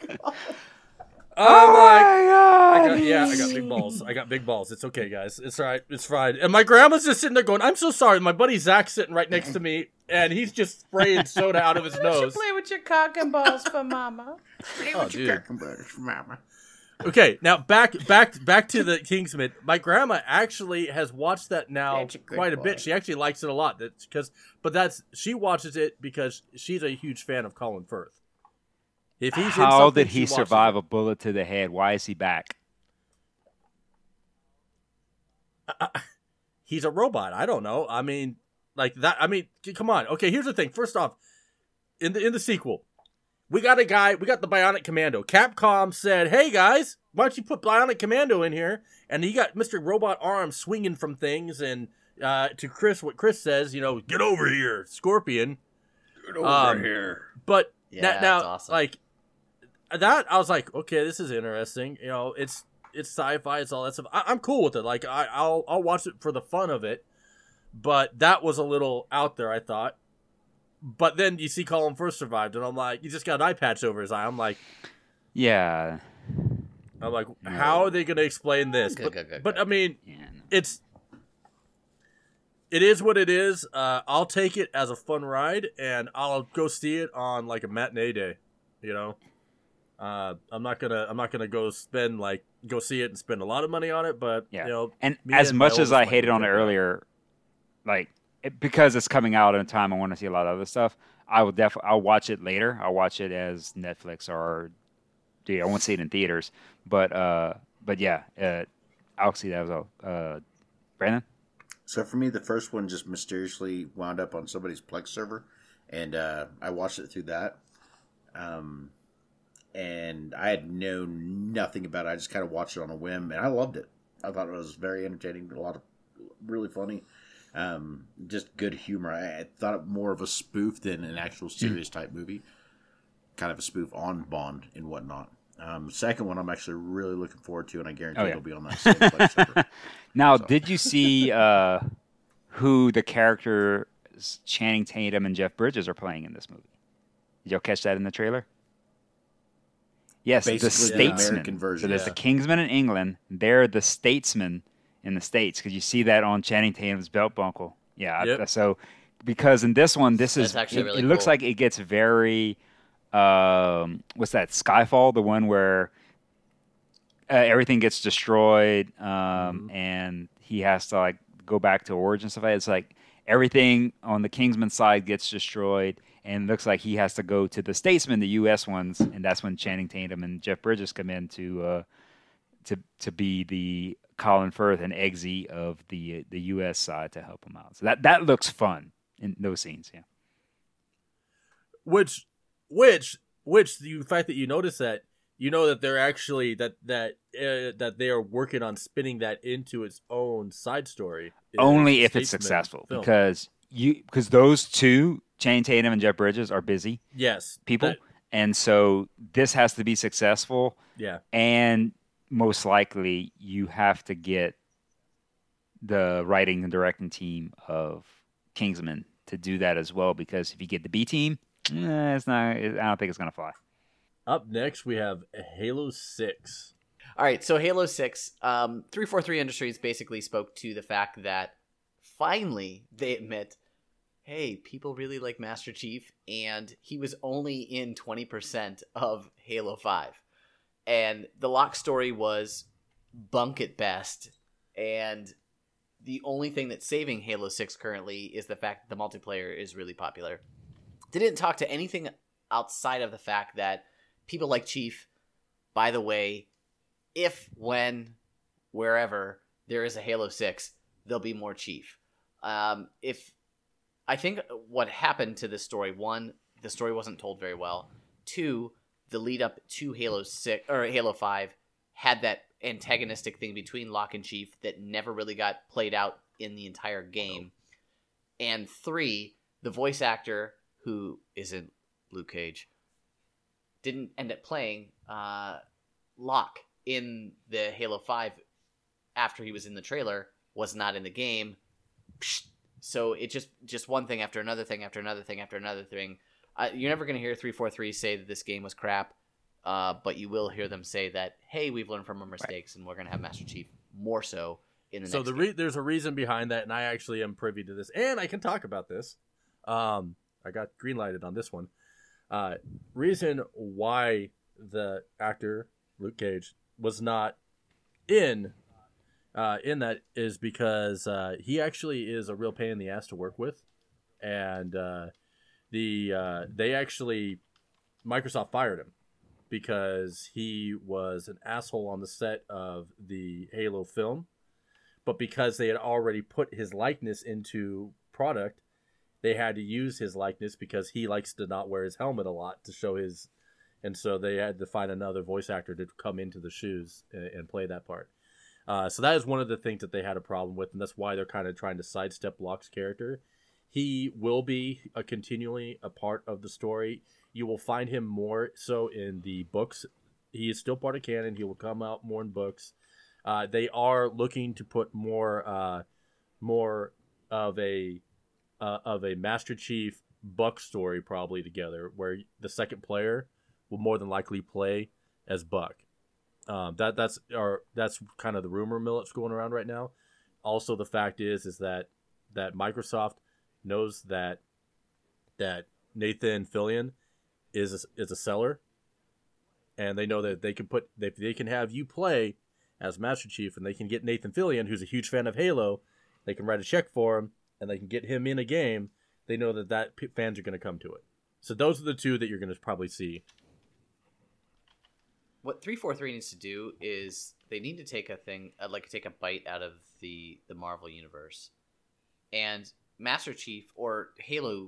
I got big balls. I got big balls. It's okay, guys. It's all right. It's fine. And my grandma's just sitting there going, "I'm so sorry." My buddy Zach's sitting right next to me, and he's just spraying soda out of his nose. Play with your cock and balls for mama. Oh, dude. Mama. Okay, now back to the Kingsman. My grandma actually has watched that now That's a good quite a boy. bit. She actually likes it a lot. She watches it because she's a huge fan of Colin Firth. If he's in How something, did she he watches survive it. a bullet to the head? Why is he back? He's a robot. I don't know. I mean, like that. I mean, come on. Okay, here's the thing. First off, in the sequel, we got the Bionic Commando. Capcom said, "Hey guys, why don't you put Bionic Commando in here?" And you got Mr. Robot Arm swinging from things, and to Chris, what Chris says, "Get over here, Scorpion." Get over here. But Yeah, now, that's awesome. like, that I was like, okay, this is interesting. You know, it's sci-fi, it's all that stuff. I'm cool with it. Like I'll watch it for the fun of it. But that was a little out there, I thought. But then you see Colin Firth survived, and I'm like, you just got an eye patch over his eye. I'm like, Yeah. how are they going to explain this? But I mean, Yeah, no. it is what it is. I'll take it as a fun ride, and I'll go see it on like a matinee day. You know, I'm not gonna go see it and spend a lot of money on it. But Yeah. you know, And me as and my much as oldest I might hated go on it check out. earlier, like because it's coming out at a time I want to see a lot of other stuff, I'll watch it later. I'll watch it as Netflix or I won't see it in theaters. But yeah, I'll see that as well. Brandon? So for me, the first one just mysteriously wound up on somebody's Plex server, and I watched it through that. And I had known nothing about it. I just kind of watched it on a whim, and I loved it. I thought it was very entertaining, a lot of really funny, just good humor. I thought it more of a spoof than an actual serious type movie. Kind of a spoof on Bond and whatnot. Second one, I'm actually really looking forward to, and I guarantee it'll be on that same Plex server. Now, did you see who the characters Channing Tatum and Jeff Bridges are playing in this movie? Did y'all catch that in the trailer? Yes, Basically, the statesman. the American version. So there's Yeah. the Kingsman in England. They're the statesmen in the States because you see that on Channing Tatum's belt buckle. Yeah. Yep. So because in this one, this is actually really it looks cool. like it gets very what's that? Skyfall, the one where everything gets destroyed and he has to like go back to origin stuff. It's like everything on the Kingsman side gets destroyed. And it looks like he has to go to the statesmen, the U.S. ones, and that's when Channing Tatum and Jeff Bridges come in to be the Colin Firth and Eggsy of the U.S. side to help him out. So that looks fun in those scenes. Yeah. Which the fact that you notice that, you know that they're actually that they are working on spinning that into its own side story. Only if it's Statesman successful, film. because those two, Channing Tatum and Jeff Bridges, are busy Yes, people, that- and so this has to be successful. yeah. And most likely, you have to get the writing and directing team of Kingsman to do that as well. Because if you get the B team, it's not. I don't think it's gonna fly. Up next, we have Halo 6. All right, so Halo 6, 343 Industries basically spoke to the fact that finally they admit, hey, people really like Master Chief, and he was only in 20% of Halo 5. And the Locke story was bunk at best, and the only thing that's saving Halo 6 currently is the fact that the multiplayer is really popular. They didn't talk to anything outside of the fact that people like Chief. By the way, if, when, wherever there is a Halo 6, there'll be more Chief. I think what happened to this story, one, the story wasn't told very well. Two, the lead up to Halo 6 or Halo 5 had that antagonistic thing between Locke and Chief that never really got played out in the entire game. And three, the voice actor who isn't Luke Cage didn't end up playing Locke in the Halo 5 after he was in the trailer, was not in the game. So it just one thing after another thing after another thing after another thing. You're never going to hear 343 say that this game was crap, but you will hear them say that, hey, we've learned from our mistakes and we're going to have Master Chief more so in the next game. There's a reason behind that, and I actually am privy to this, and I can talk about this. I got green-lighted on this one. Reason why the actor, Luke Cage, was not in that is because he actually is a real pain in the ass to work with, and Microsoft fired him because he was an asshole on the set of the Halo film, but because they had already put his likeness into product, they had to use his likeness because he likes to not wear his helmet a lot to show his, and so they had to find another voice actor to come into the shoes and play that part. So that is one of the things that they had a problem with, and that's why they're kind of trying to sidestep Locke's character, he will be continually a part of the story. You will find him more so in the books. He is still part of canon. He will come out more in books. They are looking to put more of a Master Chief Buck story probably together, where the second player will more than likely play as Buck. That's kind of the rumor mill that's going around right now. Also, the fact is that Microsoft knows that Nathan Fillion is a seller, and they know that they can have you play as Master Chief, and they can get Nathan Fillion, who's a huge fan of Halo. They can write a check for him, and they can get him in a game. They know that fans are going to come to it. So those are the two that you're going to probably see. What 343 needs to do is they need to take take a bite out of the Marvel universe, and Master Chief or Halo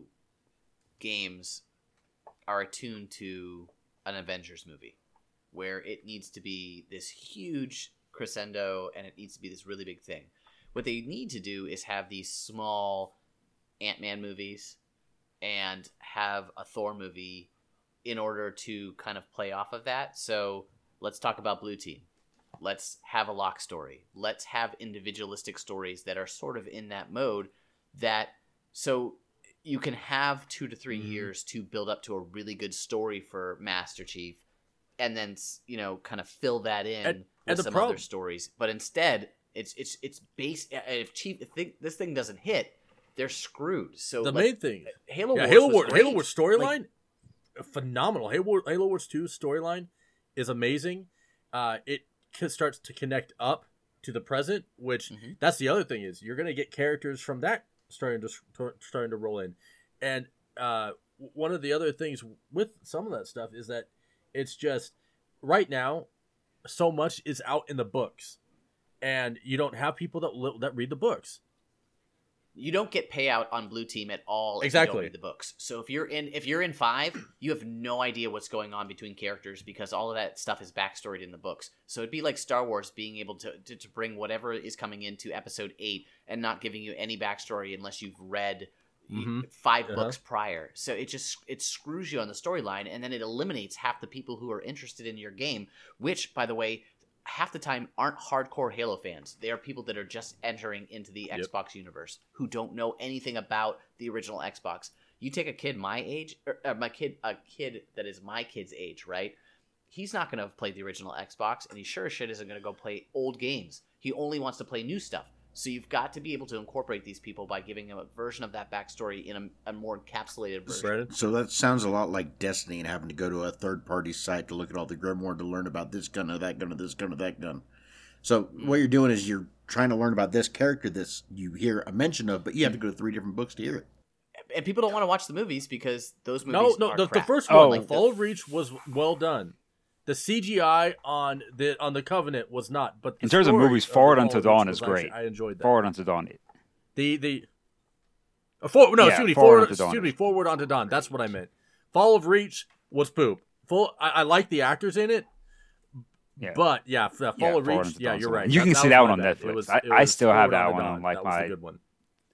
games are attuned to an Avengers movie, where it needs to be this huge crescendo and it needs to be this really big thing. What they need to do is have these small Ant-Man movies and have a Thor movie in order to kind of play off of that. So let's talk about Blue Team. Let's have a Locke story. Let's have individualistic stories that are sort of in that mode, that so you can have 2 to 3 years to build up to a really good story for Master Chief, and then kind of fill that in with some other stories. But instead, it's based. If this thing doesn't hit, they're screwed. So the main thing, Halo Wars storyline, phenomenal. Halo Wars 2 storyline is amazing. It starts to connect up to the present, which that's the other thing, is you're going to get characters from that starting to roll in. And one of the other things with some of that stuff is that it's just right now so much is out in the books, and you don't have people that read the books. You don't get payout on Blue Team at all if you don't read the books. So if you're in 5, you have no idea what's going on between characters, because all of that stuff is backstoried in the books. So it'd be like Star Wars being able to bring whatever is coming into Episode 8 and not giving you any backstory unless you've read 5 books prior. So it screws you on the storyline, and then it eliminates half the people who are interested in your game, which, by the way, half the time aren't hardcore Halo fans. They are people that are just entering into the Xbox universe who don't know anything about the original Xbox. You take a kid my age, or a kid that is my kid's age, right? He's not going to have played the original Xbox, and he sure as shit isn't going to go play old games. He only wants to play new stuff. So you've got to be able to incorporate these people by giving them a version of that backstory in a more encapsulated version. So that sounds a lot like Destiny and having to go to a third-party site to look at all the Grimoire to learn about this gun or that gun or this gun or that gun. So what you're doing is you're trying to learn about this character that you hear a mention of, but you have to go to 3 different books to hear it. And people don't want to watch the movies because those movies are crap. The first one, Fall of Reach, was well done. The CGI on the Covenant was not, but in terms of movies, Forward Unto Dawn is great. I enjoyed that. Forward Unto Dawn. Forward Unto Dawn. That's what I meant. Fall of Reach was poop. I like the actors in it, but Fall of Reach. Yeah, you're right. You can see that one on Netflix. I still have that one on like my good one.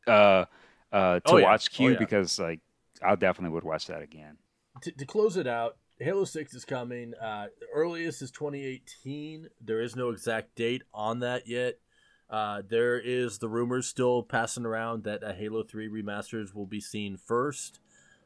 Watch queue because like I definitely would watch that again. To close it out, Halo 6 is coming. The earliest is 2018. There is no exact date on that yet. There is the rumors still passing around that a Halo 3 remasters will be seen first.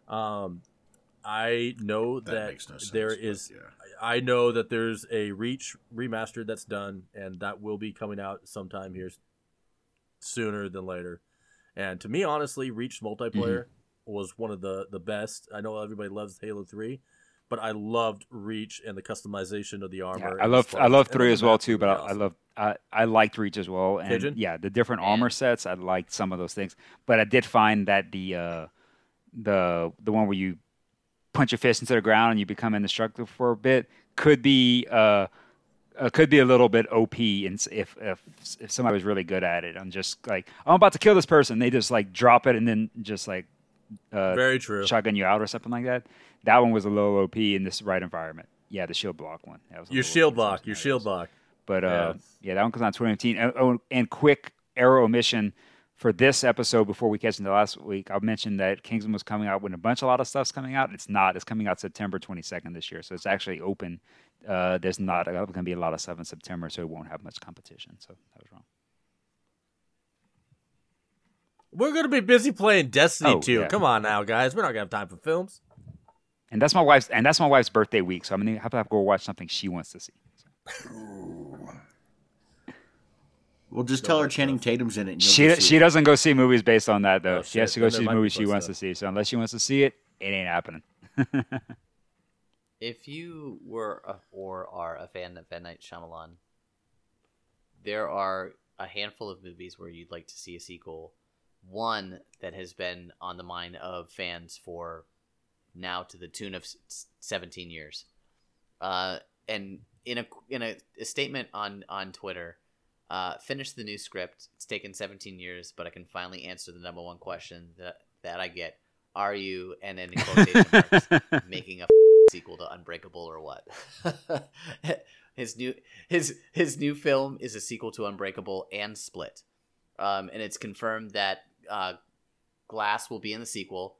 I know that makes no sense, there is. I know that there's a Reach remaster that's done, and that will be coming out sometime here sooner than later. And to me, honestly, Reach multiplayer was one of the best. I know everybody loves Halo 3. But I loved Reach and the customization of the armor. Yeah, I love 3 as well too, but awesome. I liked Reach as well. And Pigeon? the different armor sets, I liked some of those things. But I did find that the one where you punch your fist into the ground and you become indestructible for a bit could be a little bit OP if somebody was really good at it. I'm just like, I'm about to kill this person. They just like drop it and then just like very true shotgun you out or something like that. That one was a little OP in this right environment. Yeah, the shield block one. That was your shield block. But that one comes out in 2018. And quick arrow omission for this episode, before we catch into last week, I'll mention that Kingsman was coming out when a lot of stuff's coming out. It's not. It's coming out September 22nd this year, so it's actually open. There's not going to be a lot of stuff in September, so it won't have much competition. So that was wrong. We're going to be busy playing Destiny 2. Yeah. Come on now, guys. We're not going to have time for films. And that's my wife's birthday week, so I'm going to have to go watch something she wants to see. Well, just tell her Channing Tatum's in it. And you'll go see She it. doesn't go see movies based on that, though. Oh, She has shit. to go Then see there might be movies she fun wants stuff. to see. So unless she wants to see it, it ain't happening. If you were or are a fan of M. Night Shyamalan, there are a handful of movies where you'd like to see a sequel. One that has been on the mind of fans for now to the tune of 17 years. And in a statement on Twitter, finish the new script. It's taken 17 years, but I can finally answer the number one question that I get. Are you, and then in quotation marks, making a sequel to Unbreakable or what? His new film is a sequel to Unbreakable and Split. And it's confirmed that Glass will be in the sequel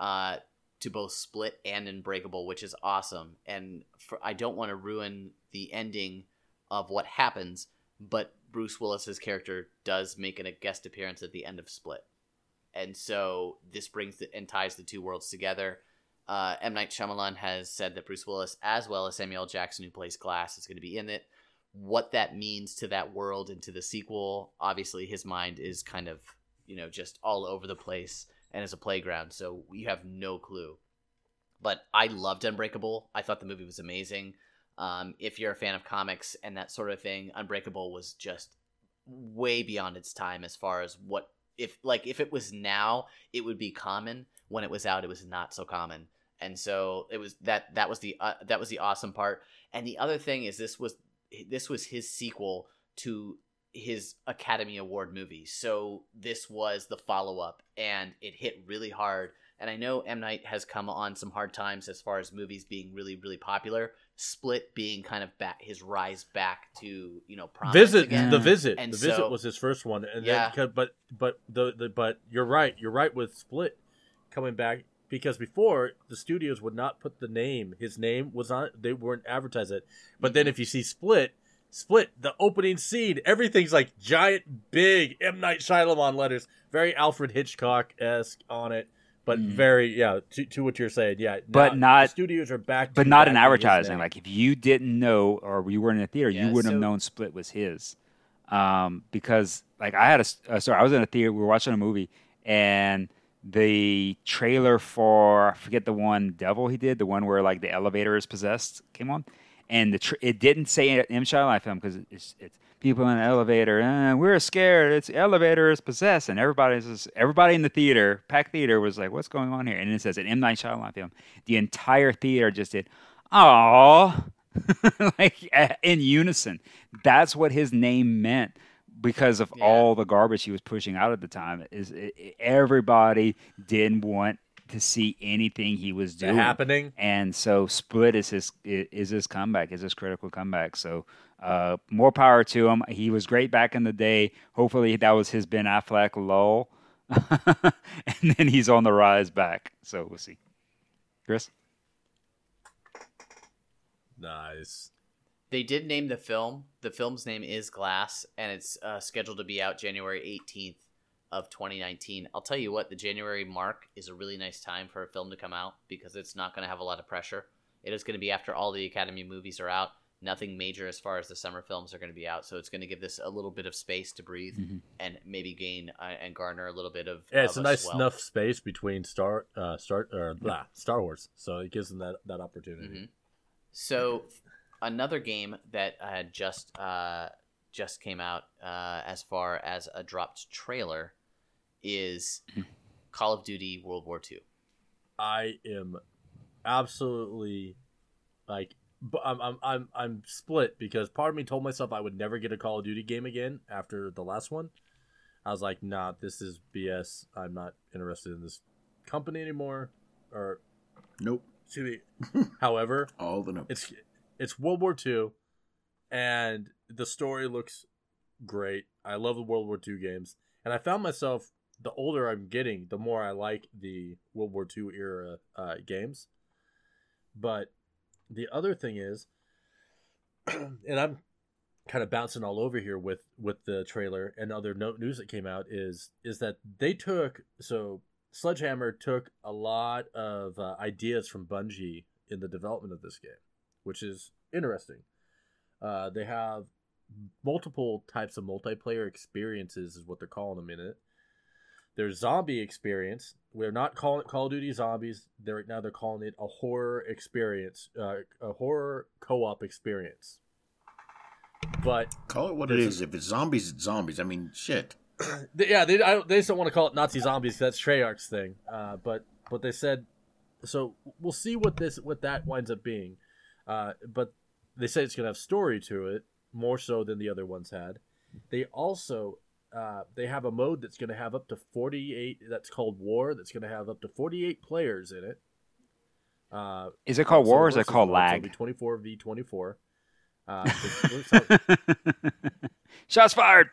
to both Split and Unbreakable, which is awesome. And I don't want to ruin the ending of what happens, but Bruce Willis's character does make a guest appearance at the end of Split. And so this brings and ties the two worlds together. M. Night Shyamalan has said that Bruce Willis, as well as Samuel L. Jackson, who plays Glass, is going to be in it. What that means to that world and to the sequel, obviously his mind is kind of, just all over the place and is a playground, so you have no clue. But I loved Unbreakable. I thought the movie was amazing. If you're a fan of comics and that sort of thing, Unbreakable was just way beyond its time as far as if it was now, it would be common. When it was out, it was not so common. And so it was that was the awesome part. And the other thing is this was his sequel to his Academy Award movie. So this was the follow-up, and it hit really hard. And I know M. Night has come on some hard times as far as movies being really, really popular. Split being kind of his rise back to, prominence again. The Visit. And The so- Visit was his first one, and Yeah. then but you're right. You're right with Split coming back, because before the studios would not put his name was on. They weren't advertised it. But then if you see Split, the opening scene, everything's like giant, big M. Night Shyamalan letters, very Alfred Hitchcock-esque on it. But very, to what you're saying, But now not- the studios are back. But to not in backing his advertising. name. Like if you didn't know or you weren't in a theater, Yeah, you wouldn't have so- known Split was his. Because like I had I was in a theater, we were watching a movie, and the trailer for, I forget the one Devil he did, the one where like the elevator is possessed, came on, and it didn't say M. Shyamalan film because it's people in the elevator, we're scared, it's elevator is possessed, and everybody in the theater, packed theater, was like, what's going on here? And it says an M. Night Shyamalan film. The entire theater just did, aww, like in unison. That's what his name meant. Because of all the garbage he was pushing out at the time, everybody didn't want to see anything he was doing happening. and so Split is his comeback, is his critical comeback. So more power to him. He was great back in the day. Hopefully that was his Ben Affleck lull, and then he's on the rise back. So we'll see. Chris? Nice. They did name the film. The film's name is Glass, and it's scheduled to be out January 18th of 2019. I'll tell you what, the January mark is a really nice time for a film to come out because it's not going to have a lot of pressure. It is going to be after all the Academy movies are out. Nothing major as far as the summer films are going to be out, so it's going to give this a little bit of space to breathe and maybe gain and garner a little bit of. It's of a nice swell. enough space between Star Wars, so it gives them that opportunity. Mhm. So, another game that had just came out as far as a dropped trailer is Call of Duty World War II. I am absolutely I'm split because part of me told myself I would never get a Call of Duty game again after the last one. I was like, nah, this is BS. I'm not interested in this company anymore. Or Nope. However, All the notes. it's World War II, and the story looks great. I love the World War II games, And I found myself, the older I'm getting, the more I like the World War II era games. But the other thing is, and I'm kind of bouncing all over here with the trailer and other news that came out, is that they took, so Sledgehammer took a lot of ideas from Bungie in the development of this game, which is interesting. They have multiple types of multiplayer experiences, is what they're calling them in it. There's zombie experience. We're not calling it Call of Duty Zombies. They're calling it a horror experience, a horror co-op experience. But call it what it is. If it's zombies, it's zombies. I mean, shit. Yeah, they just don't want to call it Nazi zombies. That's Treyarch's thing. But they said, so we'll see what that winds up being. But they say it's going to have story to it, more so than the other ones had. They also they have a mode that's going to have up to 48. That's called War. That's going to have up to 48 players in it. Is it called War or is it called Lag? It'll be 24v24. Shots fired.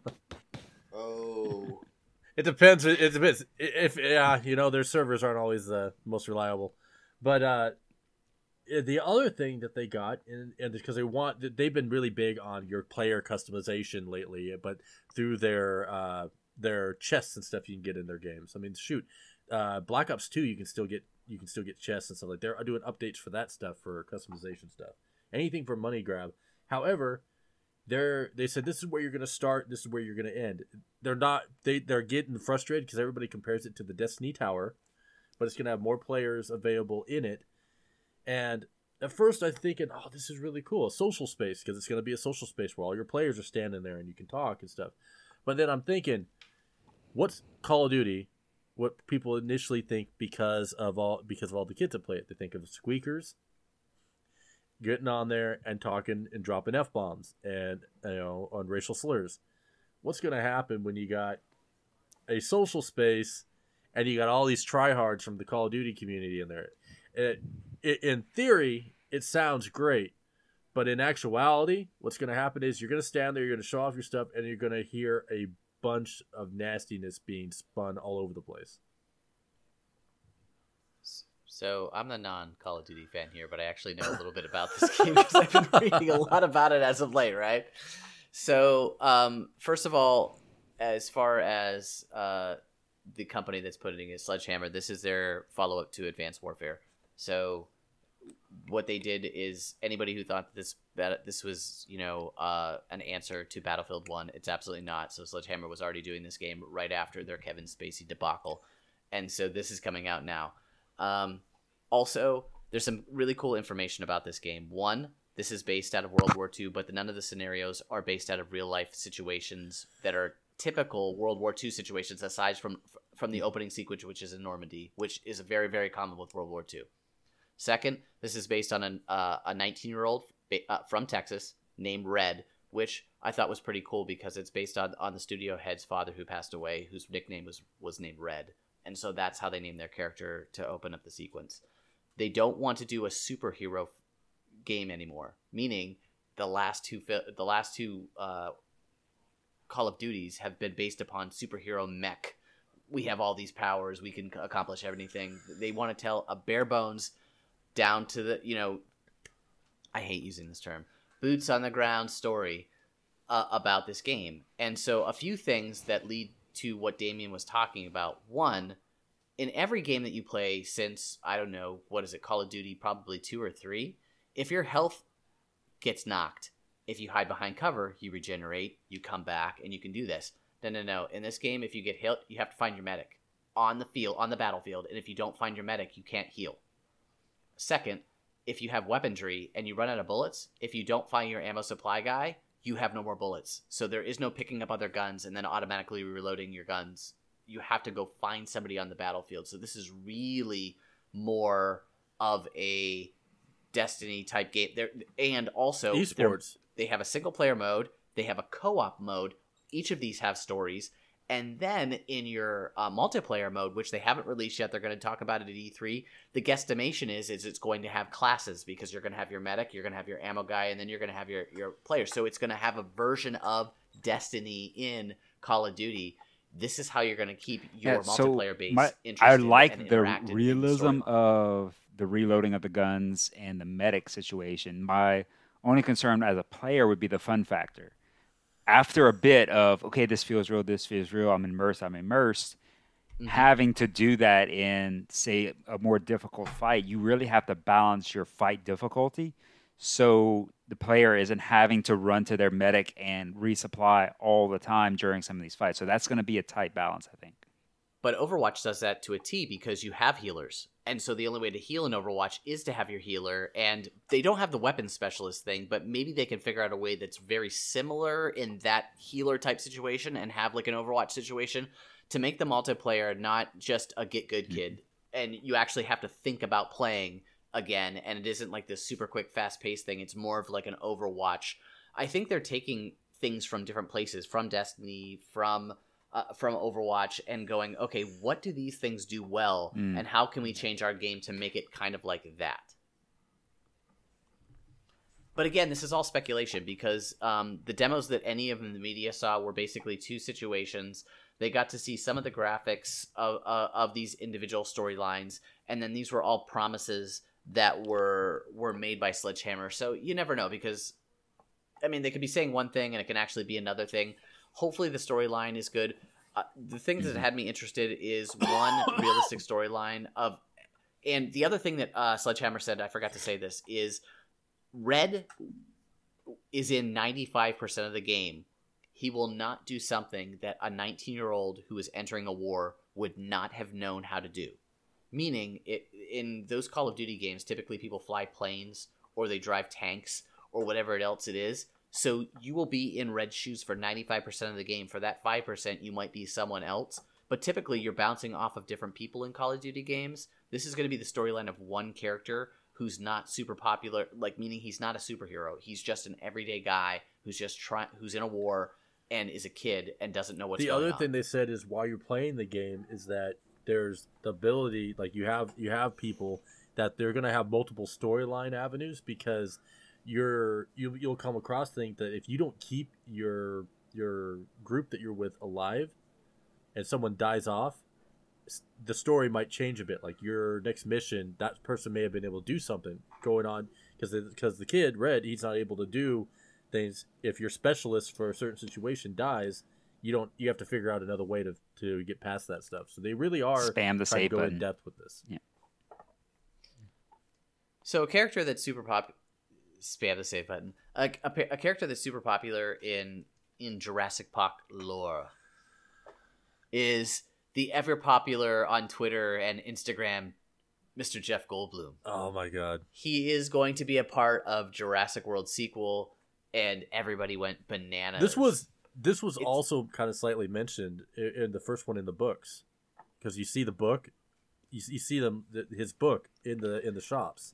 Oh, it depends. It depends. If their servers aren't always the most reliable, but the other thing that they got, and because they've been really big on your player customization lately, but through their chests and stuff you can get in their games. I mean, shoot, Black Ops 2 you can still get chests and stuff like. They're doing updates for that stuff, for customization stuff. Anything for money grab. However, they said this is where you're going to start, this is where you're going to end. They're getting frustrated because everybody compares it to the Destiny Tower, but it's going to have more players available in it. And at first I'm thinking, oh, this is really cool, a social space, because it's going to be a social space where all your players are standing there and you can talk and stuff. But then I'm thinking, what's Call of Duty? What people initially think because of all the kids that play it, they think of squeakers, getting on there and talking and dropping F-bombs and on racial slurs. What's going to happen when you got a social space and you got all these tryhards from the Call of Duty community in there? In theory, it sounds great, but in actuality, what's going to happen is you're going to stand there, you're going to show off your stuff, and you're going to hear a bunch of nastiness being spun all over the place. So I'm the non-Call of Duty fan here, but I actually know a little bit about this game because I've been reading a lot about it as of late, right? So first of all, as far as the company that's putting it, Sledgehammer, this is their follow-up to Advanced Warfare. So what they did is, anybody who thought this was an answer to Battlefield 1, it's absolutely not. So Sledgehammer was already doing this game right after their Kevin Spacey debacle, and so this is coming out now. Also, there's some really cool information about this game. One, this is based out of World War II, but none of the scenarios are based out of real life situations that are typical World War II situations, aside from the opening sequence, which is in Normandy, which is very, very common with World War II. Second, this is based on a 19-year-old from Texas named Red, which I thought was pretty cool because it's based on the studio head's father who passed away, whose nickname was named Red. And so that's how they named their character to open up the sequence. They don't want to do a superhero game anymore, meaning the last two Call of Duties have been based upon superhero mech. We have all these powers, we can accomplish everything. They want to tell a bare bones, down to the, I hate using this term, boots on the ground story about this game. And so a few things that lead to what Damien was talking about. One, in every game that you play since, I don't know, what is it, Call of Duty, probably 2 or 3, if your health gets knocked, if you hide behind cover, you regenerate, you come back, and you can do this. No. In this game, if you get hit, you have to find your medic on the battlefield, and if you don't find your medic, you can't heal. Second, if you have weaponry and you run out of bullets, if you don't find your ammo supply guy, you have no more bullets. So there is no picking up other guns and then automatically reloading your guns. You have to go find somebody on the battlefield. So this is really more of a Destiny type game. And also, esports. They have a single player mode. They have a co-op mode. Each of these have stories. And then in your multiplayer mode, which they haven't released yet, they're going to talk about it at E3. The guesstimation is it's going to have classes, because you're going to have your medic, you're going to have your ammo guy, and then you're going to have your player. So it's going to have a version of Destiny in Call of Duty. this is how you're going to keep your Yeah, so multiplayer base I interested like and the interacted in the realism storyline. of the reloading of the guns and the medic situation. My only concern as a player would be the fun factor. After a bit of, okay, this feels real, I'm immersed, having to do that in, say, a more difficult fight, you really have to balance your fight difficulty so the player isn't having to run to their medic and resupply all the time during some of these fights. So that's going to be a tight balance, I think. But Overwatch does that to a T because you have healers. And so the only way to heal in Overwatch is to have your healer. And they don't have the weapons specialist thing, but maybe they can figure out a way that's very similar in that healer type situation and have like an Overwatch situation to make the multiplayer not just a get good kid. And you actually have to think about playing again. And it isn't like this super quick, fast paced thing. It's more of like an Overwatch. I think they're taking things from different places, from Destiny, from Overwatch, and going, okay, what do these things do well, and how can we change our game to make it kind of like that? But again, this is all speculation because the demos that any of the media saw were basically two situations. They got to see some of the graphics of these individual storylines, and then these were all promises that were made by Sledgehammer. So you never know because, I mean, they could be saying one thing and it can actually be another thing. Hopefully the storyline is good. The thing that had me interested is one realistic storyline of, and the other thing that Sledgehammer said, I forgot to say this, is Red is in 95% of the game. He will not do something that a 19-year-old who is entering a war would not have known how to do. Meaning, in those Call of Duty games, typically people fly planes or they drive tanks or whatever else it is. So you will be in Red's shoes for 95% of the game. For that 5%, you might be someone else. But typically, you're bouncing off of different people in Call of Duty games. This is going to be the storyline of one character who's not super popular, like meaning he's not a superhero. He's just an everyday guy who's just who's in a war and is a kid and doesn't know what's going on. The other thing they said is while you're playing the game is that there's the ability, like you have people that they're going to have multiple storyline avenues because you'll come across things that if you don't keep your group that you're with alive and someone dies off, the story might change a bit. Like your next mission, that person may have been able to do something going on because the kid Red, he's not able to do things. If your specialist for a certain situation dies, you have to figure out another way to get past that stuff. So they really are spam the trying save to go button in depth with this. Yeah. So a character that's super popular. Spam the save button. A character that's super popular in Jurassic Park lore is the ever popular on Twitter and Instagram, Mr. Jeff Goldblum. Oh my god. He is going to be a part of Jurassic World sequel, and everybody went bananas. This was also kind of slightly mentioned in the first one in the books, because you see the book, you see his book in the shops.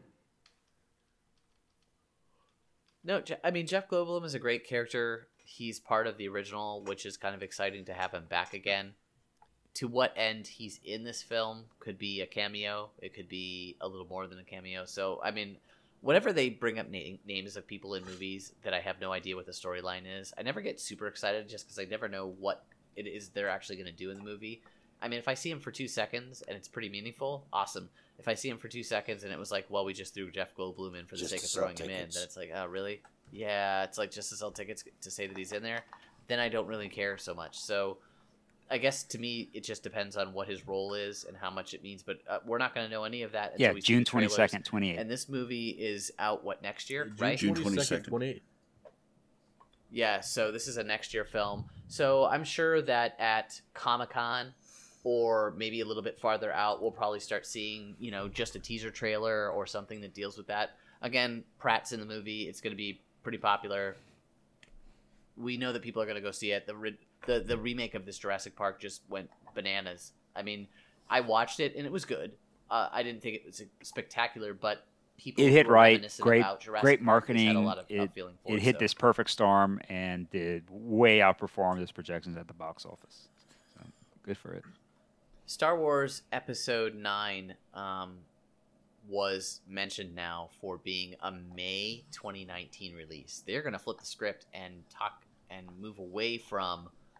No, I mean, Jeff Goldblum is a great character. He's part of the original, which is kind of exciting to have him back again. To what end he's in this film could be a cameo. It could be a little more than a cameo. So, I mean, whenever they bring up names of people in movies that I have no idea what the storyline is, I never get super excited just because I never know what it is they're actually going to do in the movie. I mean, if I see him for 2 seconds and it's pretty meaningful, awesome. If I see him for 2 seconds and it was like, well, we just threw Jeff Goldblum in for the sake of throwing him in, then it's like, oh, really? Yeah, it's like just to sell tickets to say that he's in there. Then I don't really care so much. So I guess to me, it just depends on what his role is and how much it means. But we're not going to know any of that until we see June the trailers. 22nd, 28th. And this movie is out, next year, right? June 22nd. 28th. Yeah, so this is a next year film. So I'm sure that at Comic-Con or maybe a little bit farther out, we'll probably start seeing, just a teaser trailer or something that deals with that. Again, Pratt's in the movie. It's going to be pretty popular. We know that people are going to go see it. The remake of this Jurassic Park just went bananas. I mean, I watched it and it was good. I didn't think it was spectacular, but people it hit were right. reminiscent Great, about Jurassic great Park, marketing. had a lot of feeling for it hit this perfect storm and did way outperform its projections at the box office. So good for it. Star Wars Episode 9 was mentioned now for being a May 2019 release. They're going to flip the script and talk and move away from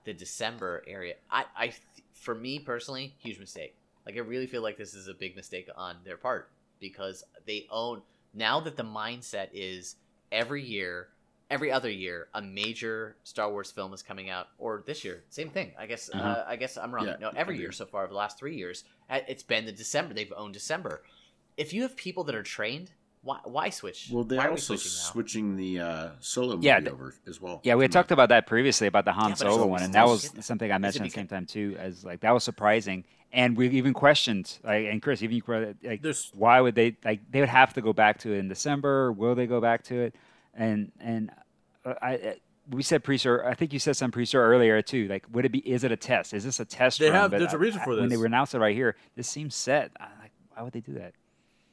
the December area, for me personally, huge mistake. Like, I really feel like this is a big mistake on their part, because they own, now that the mindset is every other year, a major Star Wars film is coming out, or this year, same thing. I guess I'm wrong. Yeah, no, every year so far, the last 3 years, it's been the December. They've owned December. If you have people that are trained, why switch? Well, they're why are we also switching now? switching the Solo movie over as well. Yeah, we had talked about that previously about the Han Yeah, but Solo it's one, and always that was get something I Is mentioned it at the same time too. As like that was surprising, and we even questioned, like, and Chris, even you like, There's- why would they they would have to go back to it in December? Will they go back to it? And we said pre-show. I think you said some pre-show earlier too. Like, would it be? Is it a test? Is this a test? They run? have- But there's a reason for When they this. announced it right here, this seems set. Like, why would they do that?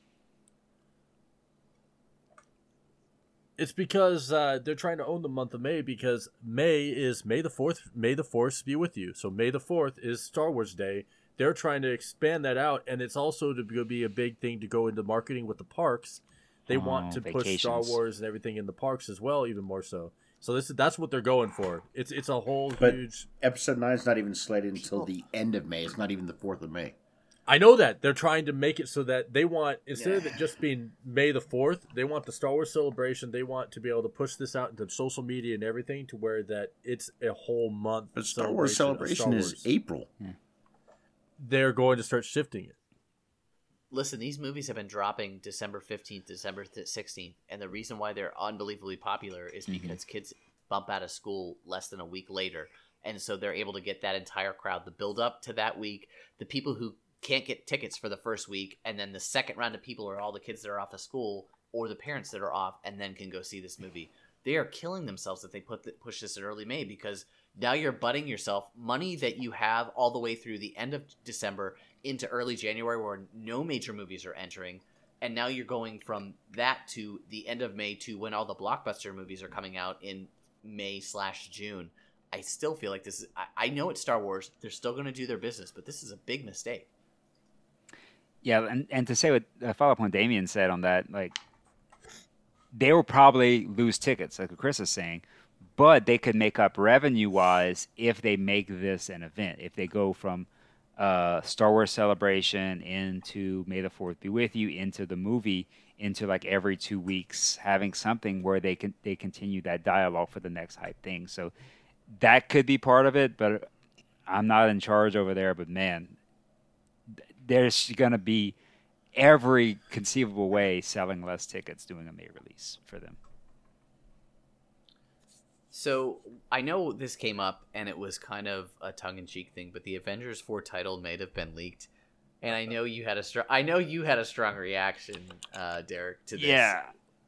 It's because they're trying to own the month of May, because May is May the 4th. May the 4th be with you. So May the 4th is Star Wars Day. They're trying to expand that out, and it's also to be a big thing to go into marketing with the parks. They want to push Star vacations. Wars and everything in the parks as well, even more so. So that's what they're going for. It's a whole But huge. Episode 9 is not even slated until the end of May. It's not even the 4th of May. I know that they're trying to make it so that they want, instead of it just being May the 4th, they want the Star Wars celebration. They want to be able to push this out into social media and everything to where that it's a whole month. But Star Wars Celebration of is Star Wars. April. They're going to start shifting it. Listen, these movies have been dropping December 15th, December 16th, and the reason why they're unbelievably popular is because kids bump out of school less than a week later, and so they're able to get that entire crowd, the build up to that week, the people who can't get tickets for the first week, and then the second round of people are all the kids that are off of school or the parents that are off and then can go see this movie. They are killing themselves if they push this in early May, because now you're butting yourself money that you have all the way through the end of December into early January, where no major movies are entering, and now you're going from that to the end of May to when all the blockbuster movies are coming out in May/June. I still feel like this is, I know it's Star Wars, they're still going to do their business, but this is a big mistake. Yeah, and to say what follow up on Damien said on that, like, they will probably lose tickets, like what Chris is saying, but they could make up revenue wise if they make this an event. If they go from Star Wars Celebration into May the 4th Be With You into the movie, into like every 2 weeks having something where they continue that dialogue for the next hype thing. So that could be part of it, but I'm not in charge over there. But man, there's going to be every conceivable way selling less tickets doing a May release for them. So I know this came up and it was kind of a tongue-in-cheek thing, but the Avengers 4 title may have been leaked, and I know you had a strong reaction, Derek, to this. Yeah,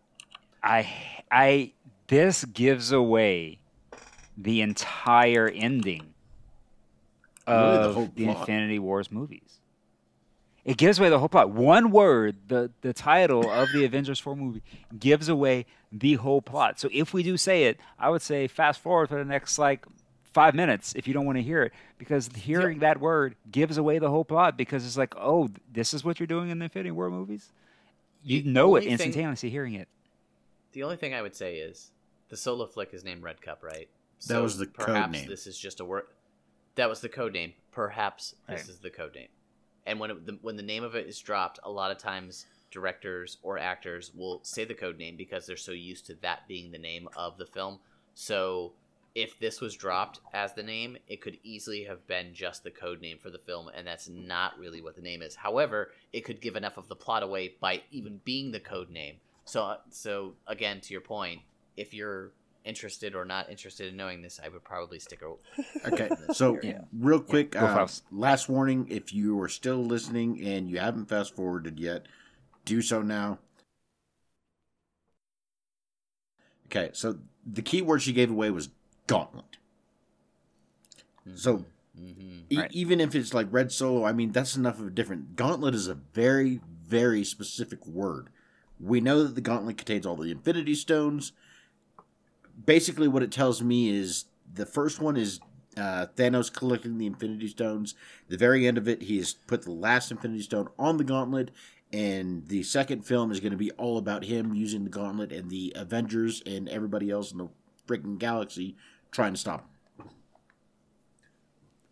I this gives away the entire ending Really, the of whole the plot. Infinity Wars movies. It gives away the whole plot. One word, the title of the Avengers 4 movie, gives away the whole plot. So if we do say it, I would say fast forward for the next, 5 minutes if you don't want to hear it. Because hearing that word gives away the whole plot, because it's like, oh, this is what you're doing in the Infinity War movies? You know it only thing- instantaneously hearing it. The only thing I would say is the Solo flick is named Red Cup, right? That was the code perhaps name. this is just a word. That was the code name. Perhaps this Right. is the code name. And when the name of it is dropped, a lot of times directors or actors will say the code name because they're so used to that being the name of the film. So if this was dropped as the name, it could easily have been just the code name for the film, and that's not really what the name is. However, it could give enough of the plot away by even being the code name. So again, to your point, if you're interested or not interested in knowing this, I would probably stick around. Okay, so real quick, Go Faust. last warning: if you are still listening and you haven't fast forwarded yet, do so now. Okay, so the key word she gave away was gauntlet. So Right. even if it's like Red Solo, I mean that's enough of a different. Gauntlet is a very, very specific word. We know that the gauntlet contains all the Infinity Stones. Basically, what it tells me is the first one is Thanos collecting the Infinity Stones. The very end of it, he has put the last Infinity Stone on the gauntlet, and the second film is going to be all about him using the gauntlet and the Avengers and everybody else in the freaking galaxy trying to stop him.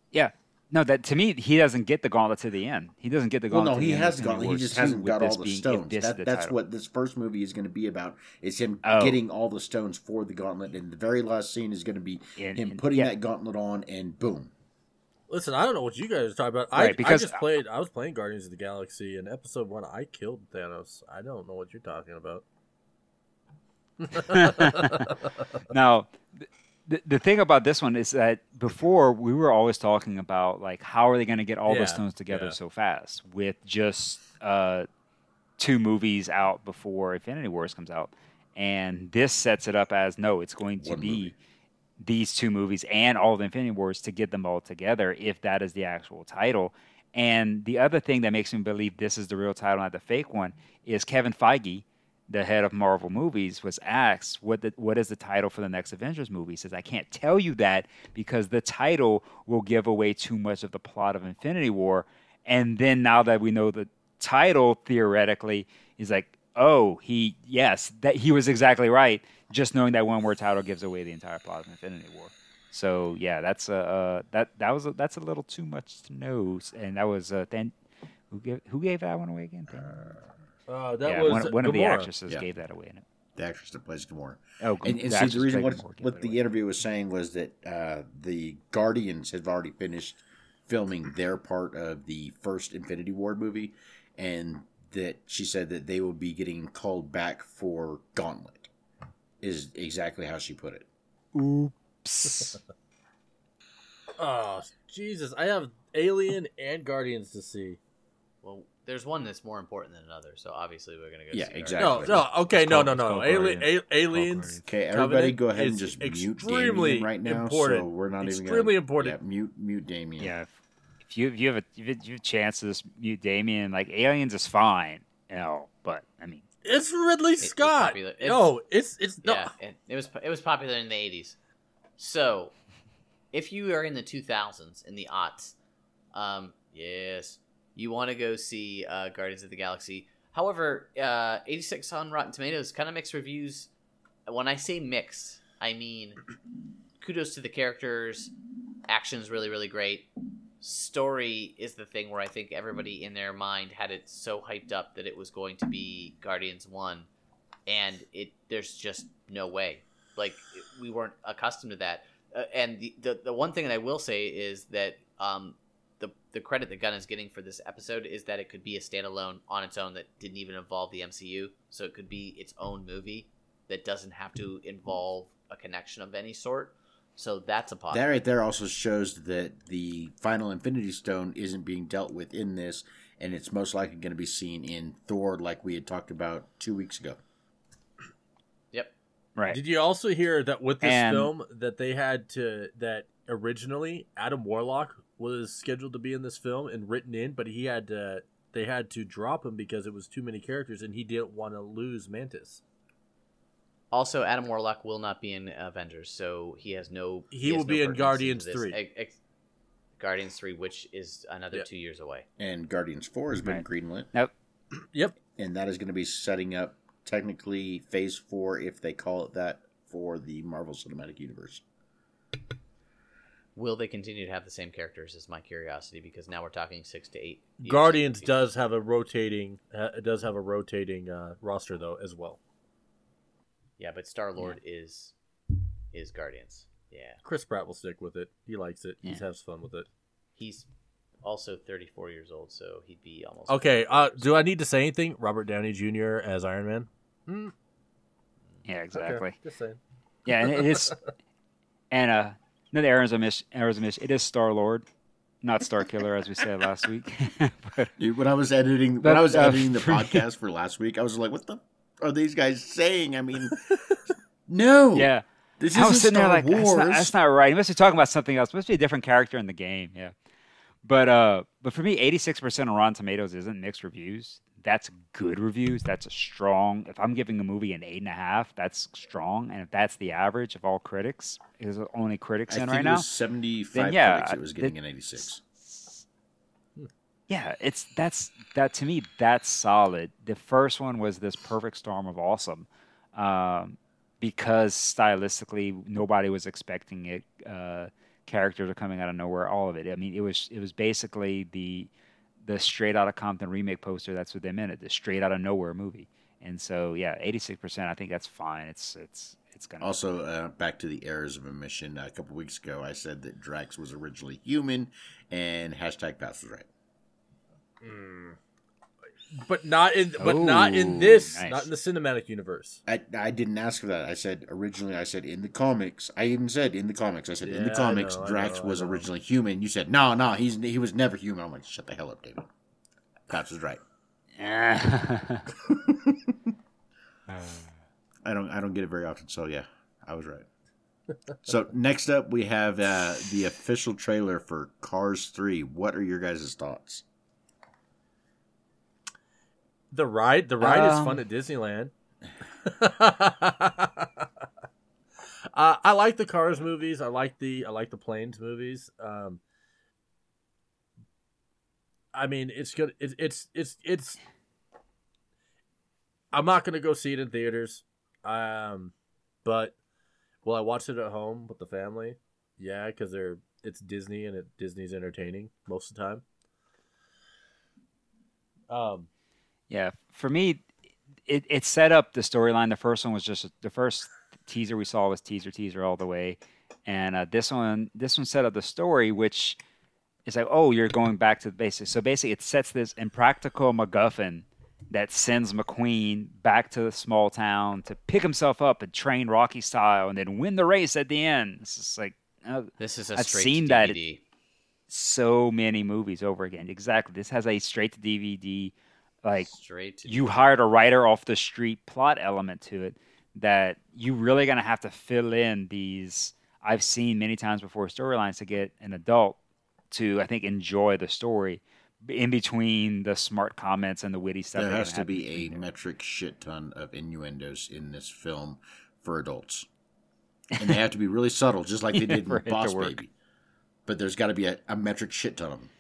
Yeah. No, that to me, he doesn't get the gauntlet to the end. He doesn't get the Well, gauntlet. no, to he the end has of gone. Infinity He Wars just 2, hasn't with got this all the being- if stones. this is the That's title. what this first movie is going to be about. Is him Oh. getting all the stones for the gauntlet, and the very last scene is going to be him putting yeah. that gauntlet on, and boom. Listen, I don't know what you guys are talking about. Right, because- I was playing Guardians of the Galaxy in episode 1. I killed Thanos. I don't know what you're talking about. Now, the thing about this one is that before we were always talking about like how are they going to get all Yeah, the stones together yeah. so fast with just 2 movies out before Infinity Wars comes out, and this sets it up as no, it's going to One be movie. these 2 movies and all the Infinity Wars to get them all together if that is the actual title. And the other thing that makes me believe this is the real title, not the fake one, is Kevin Feige, the head of Marvel Movies, was asked what is the title for the next Avengers movie. He says, I can't tell you that because the title will give away too much of the plot of Infinity War. And then now that we know the title, theoretically, he's like, oh, he was exactly right. Just knowing that one word title gives away the entire plot of Infinity War. So yeah, that's that's a little too much to know. And that was then who gave that one away again? That Yeah, was one of the Gamora. actresses Yeah. gave that away. In it. The actress that plays Gamora. Oh, And the see, actress the reason playing what Gamora gave what it the away. interview was saying was that the Guardians have already finished filming their part of the first Infinity War movie, and that she said that they will be getting called back for Gauntlet. Is exactly how she put it. Oops. Oh, Jesus. I have Alien and Guardians to see. Well, there's one that's more important than another, so obviously we're gonna go. Yeah, see exactly. No, okay, It's no. called Aliens. Okay, everybody, Covenant go ahead and is just mute extremely Damien right now. important. So we're not Extremely even important. Yeah, mute Damien. Yeah, if you have a chance to just mute Damien, like Aliens is fine, but I mean, It's Ridley was Scott. popular. No, it's no. Yeah, it was popular in the 80s. So, if you are in the 2000s, in the aughts, yes, you want to go see Guardians of the Galaxy. However, 86 on Rotten Tomatoes, kind of mixed reviews. When I say mixed, I mean kudos to the characters, action's really, really great. Story is the thing where I think everybody in their mind had it so hyped up that it was going to be Guardians 1, and there's just no way. Like, we weren't accustomed to that. And the one thing that I will say is that the credit that Gunn is getting for this episode is that it could be a standalone on its own that didn't even involve the MCU. So it could be its own movie that doesn't have to involve a connection of any sort. So that's a positive. That right there also shows that the final Infinity Stone isn't being dealt with in this, and it's most likely going to be seen in Thor, like we had talked about 2 weeks ago. Yep. right? Did you also hear that with this And- film that that originally Adam Warlock was scheduled to be in this film and written in, but they had to drop him because it was too many characters and he didn't want to lose Mantis. Also, Adam Warlock will not be in Avengers, so he has no. He has will be in pertinence Guardians to this. 3. Guardians 3, which is another Yeah. 2 years away. And Guardians 4 has been Right. greenlit, Now, Yep. and that is going to be setting up technically Phase 4, if they call it that, for the Marvel Cinematic Universe. Will they continue to have the same characters? Is my curiosity, because now we're talking 6 to 8. years Guardians in the future. does have a rotating roster though as well. Yeah, but Star Lord is Guardians. Yeah, Chris Pratt will stick with it. He likes it. He Yeah. has fun with it. he's also 34 years old, so he'd be almost. Okay, do I need to say anything? Robert Downey Jr. as Iron Man? yeah, exactly. Okay, just saying. Yeah, and it is. And another errors I miss. It is Star Lord, not Star Killer, as we said last week. But, Dude, when I was editing the podcast for last week, I was like, "What the are these guys saying?" I mean, no, yeah, this I isn't was sitting there Star like, Wars. that's not right. He must be talking about something else. Must be a different character in the game. Yeah, but for me, 86% on Rotten Tomatoes isn't mixed reviews. That's good reviews. That's a strong. If I'm giving a movie an 8.5, that's strong. And if that's the average of all critics, is only critics I in think right it now. was 75 then yeah, critics. It was getting an 86. Yeah, that to me, that's solid. The first one was this perfect storm of awesome, because stylistically nobody was expecting it characters are coming out of nowhere. All of it. I mean, it was basically the Straight Outta Compton remake poster. That's what they meant. The Straight Outta Nowhere movie. And so, yeah, 86%. I think that's fine. It's gonna Also, back to the errors of omission. A couple weeks ago, I said that Drax was originally human, and hashtag Pass was right. But not in Oh, not in this, nice. not in the cinematic universe. I didn't ask for that. I said originally. I said in the comics. I even said in the comics. I said in the Yeah, comics, I know, Drax I was know. originally human. You said no, he was never human. I'm like, shut the hell up, David. Pass was right. I don't get it very often, so yeah, I was right. So next up, we have the official trailer for Cars 3. What are your guys' thoughts? The ride is fun at Disneyland. I like the Cars movies. I like the Planes movies. I mean, it's good. It's. I'm not gonna go see it in theaters. But will I watch it at home with the family? Yeah, because it's Disney and Disney's entertaining most of the time. Yeah, for me, it set up the storyline. The first one was just the first teaser we saw was teaser all the way, and this one set up the story, which is like, oh, you're going back to the basics. So basically, it sets this impractical MacGuffin that sends McQueen back to the small town to pick himself up and train Rocky style, and then win the race at the end. It's just like This is a I've straight seen to that DVD. so many movies over again. Exactly, this has a straight to DVD. Like Straight to you hired a writer off the street plot element to it that you really gonna have to fill in these I've seen many times before storylines to get an adult to, I think, enjoy the story in between the smart comments and the witty stuff. There that has to happen be a between there. metric shit ton of innuendos in this film for adults, and they have to be really subtle, just like they did For in it to Boss work. Baby. But there's got to be a metric shit ton of them.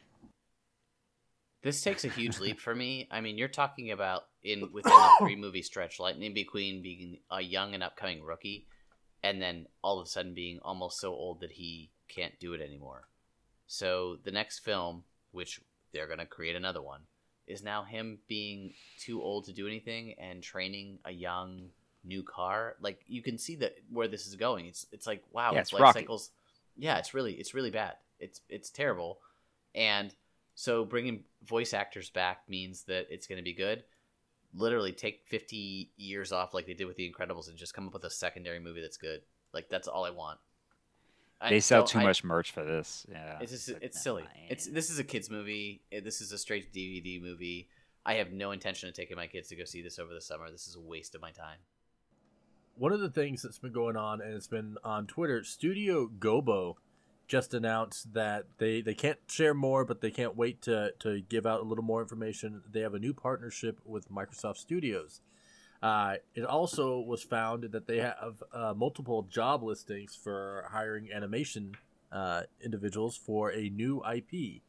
This takes a huge leap for me. I mean, you're talking about within a 3-movie stretch, Lightning McQueen being a young and upcoming rookie, and then all of a sudden being almost so old that he can't do it anymore. So the next film, which they're going to create another one, is now him being too old to do anything and training a young new car. Like, you can see that where this is going. It's like, wow, Yeah, it's it's life Rocky. cycles. Yeah, it's really bad. It's terrible. And so bringing voice actors back means that it's going to be good. Literally take 50 years off like they did with The Incredibles and just come up with a secondary movie that's good. Like, that's all I want. They sell too much merch for this. Yeah, It's silly. This is a kids movie. This is a straight DVD movie. I have no intention of taking my kids to go see this over the summer. This is a waste of my time. One of the things that's been going on, and it's been on Twitter, Studio Gobo just announced that they can't share more, but they can't wait to give out a little more information. They have a new partnership with Microsoft Studios. It also was found that they have multiple job listings for hiring animation individuals for a new IP.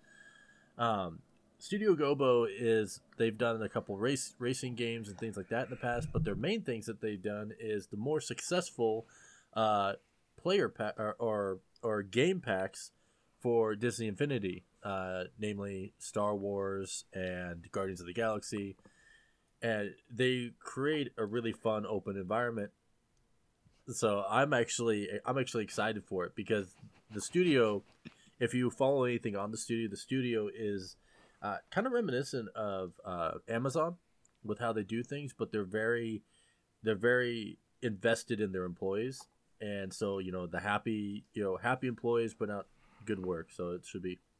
Studio Gobo they've done a couple racing games and things like that in the past, but their main things that they've done is the more successful player pack or game packs for Disney Infinity, namely Star Wars and Guardians of the Galaxy. And they create a really fun open environment. So I'm actually excited for it because the studio, if you follow anything on the studio is kind of reminiscent of Amazon with how they do things, but they're very invested in their employees, and so the happy employees put out good work. So it should be.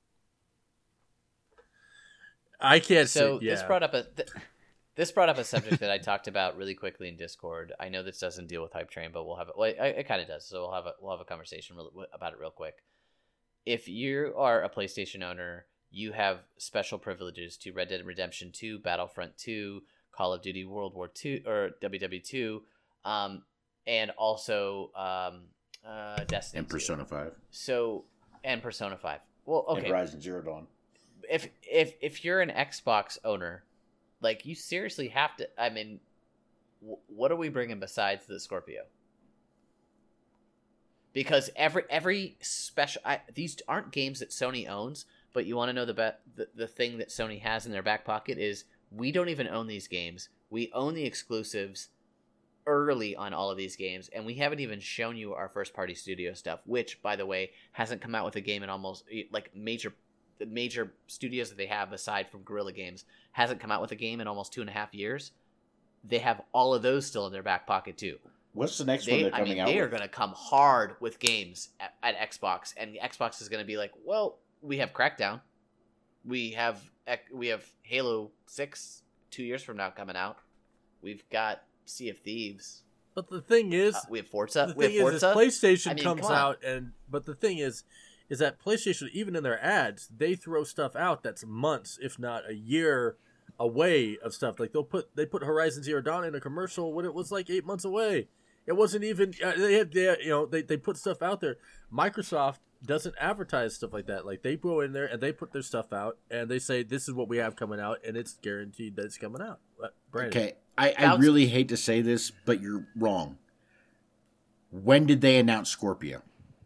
I can't So say. Yeah. This brought up a subject that I talked about really quickly in Discord. I know this doesn't deal with Hype Train, but we'll have it. Well, it kind of does. So we'll have a conversation about it real quick. If you are a PlayStation owner, you have special privileges to Red Dead Redemption 2, Battlefront 2, Call of Duty World War 2 or WW2, and also Destiny And 2. Persona 5. So and Persona 5. Well, okay. And Horizon Zero Dawn. If you're an Xbox owner, like, you seriously have to. I mean, what are we bringing besides the Scorpio? because every special these aren't games that Sony owns, but you want to know the thing that Sony has in their back pocket is we don't even own these games. We own the exclusives early on all of these games, and we haven't even shown you our first party studio stuff, which, by the way, hasn't come out with a game in almost like the major studios that they have aside from Guerrilla Games hasn't come out with a game in almost 2.5 years. They have all of those still in their back pocket too. What's the next one they're coming out with? They are going to come hard with games at Xbox, and Xbox is going to be like, well, we have Crackdown, we have Halo 6 2 years from now coming out, we've got Sea of Thieves. But the thing is, we have Forza. The thing is PlayStation comes come out, but the thing is that PlayStation, even in their ads, they throw stuff out that's months, if not a year, away of stuff. Like they put Horizon Zero Dawn in a commercial when it was like 8 months away. It wasn't even they put stuff out there. Microsoft doesn't advertise stuff like that. Like they go in there and they put their stuff out and they say this is what we have coming out, and it's guaranteed that it's coming out. Brandon. Okay, I really hate to say this, but you're wrong. When did they announce Scorpio?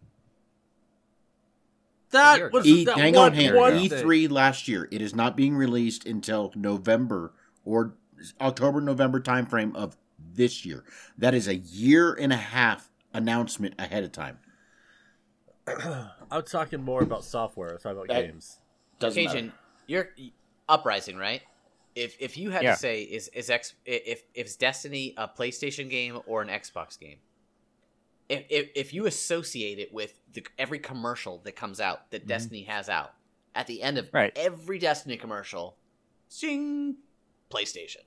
That was hang on, E3 last year. It is not being released until November or October-November timeframe of this year. That is 1.5 years announcement ahead of time. I'm talking more about software. I'm talking about games. Doesn't Cajun, matter. you're Uprising, right? If you had to say is Destiny a PlayStation game or an Xbox game? If you associate it with every commercial that comes out that Destiny has out, at the end of every Destiny commercial, zing, PlayStation.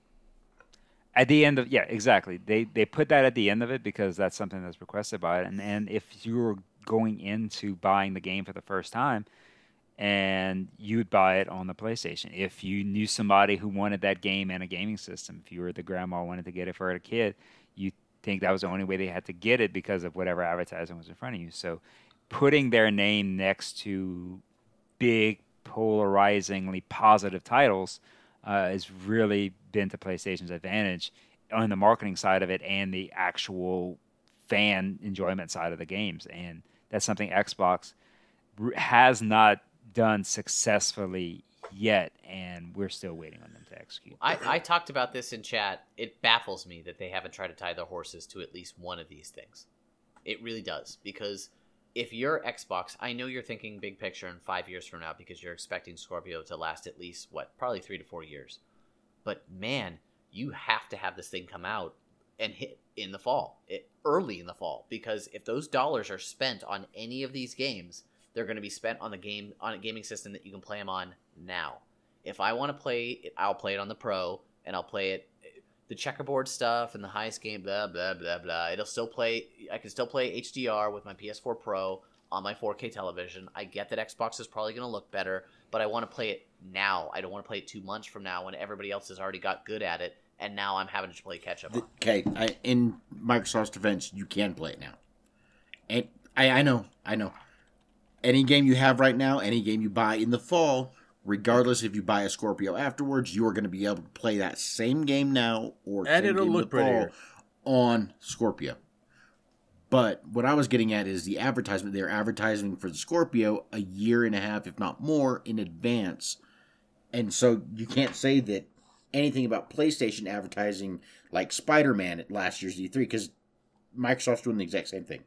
At the end of exactly. They put that at the end of it because that's something that's requested by it. And if you were going into buying the game for the first time, and you'd buy it on the PlayStation. If you knew somebody who wanted that game and a gaming system, if you were the grandma wanted to get it for her kid, you think that was the only way they had to get it because of whatever advertising was in front of you. So putting their name next to big, polarizingly positive titles has really been to PlayStation's advantage on the marketing side of it and the actual fan enjoyment side of the games. And that's something Xbox has not done successfully yet, and we're still waiting on them to execute. I talked about this in chat. It baffles me that they haven't tried to tie their horses to at least one of these things. It really does, because if you're Xbox, I know you're thinking big picture in 5 years from now because you're expecting Scorpio to last at least, probably 3 to 4 years. But man, you have to have this thing come out and hit in the fall, early in the fall, because if those dollars are spent on any of these games, they're going to be spent on a gaming system that you can play them on now. If I want to play it, I'll play it on the Pro, and I'll play it the checkerboard stuff and the highest game, blah blah blah blah. I can still play HDR with my PS4 Pro on my 4K television. I get that Xbox is probably going to look better, but I want to play it now. I don't want to play it 2 months from now when everybody else has already got good at it, and now I'm having to play catch up. Okay, in Microsoft's defense, you can play it now. And I know. Any game you have right now, any game you buy in the fall, regardless if you buy a Scorpio afterwards, you are going to be able to play that same game now or and it'll look prettier on Scorpio. But what I was getting at is the advertisement. They're advertising for the Scorpio 1.5 years, if not more, in advance. And so you can't say that anything about PlayStation advertising like Spider-Man at last year's E3 because Microsoft's doing the exact same thing.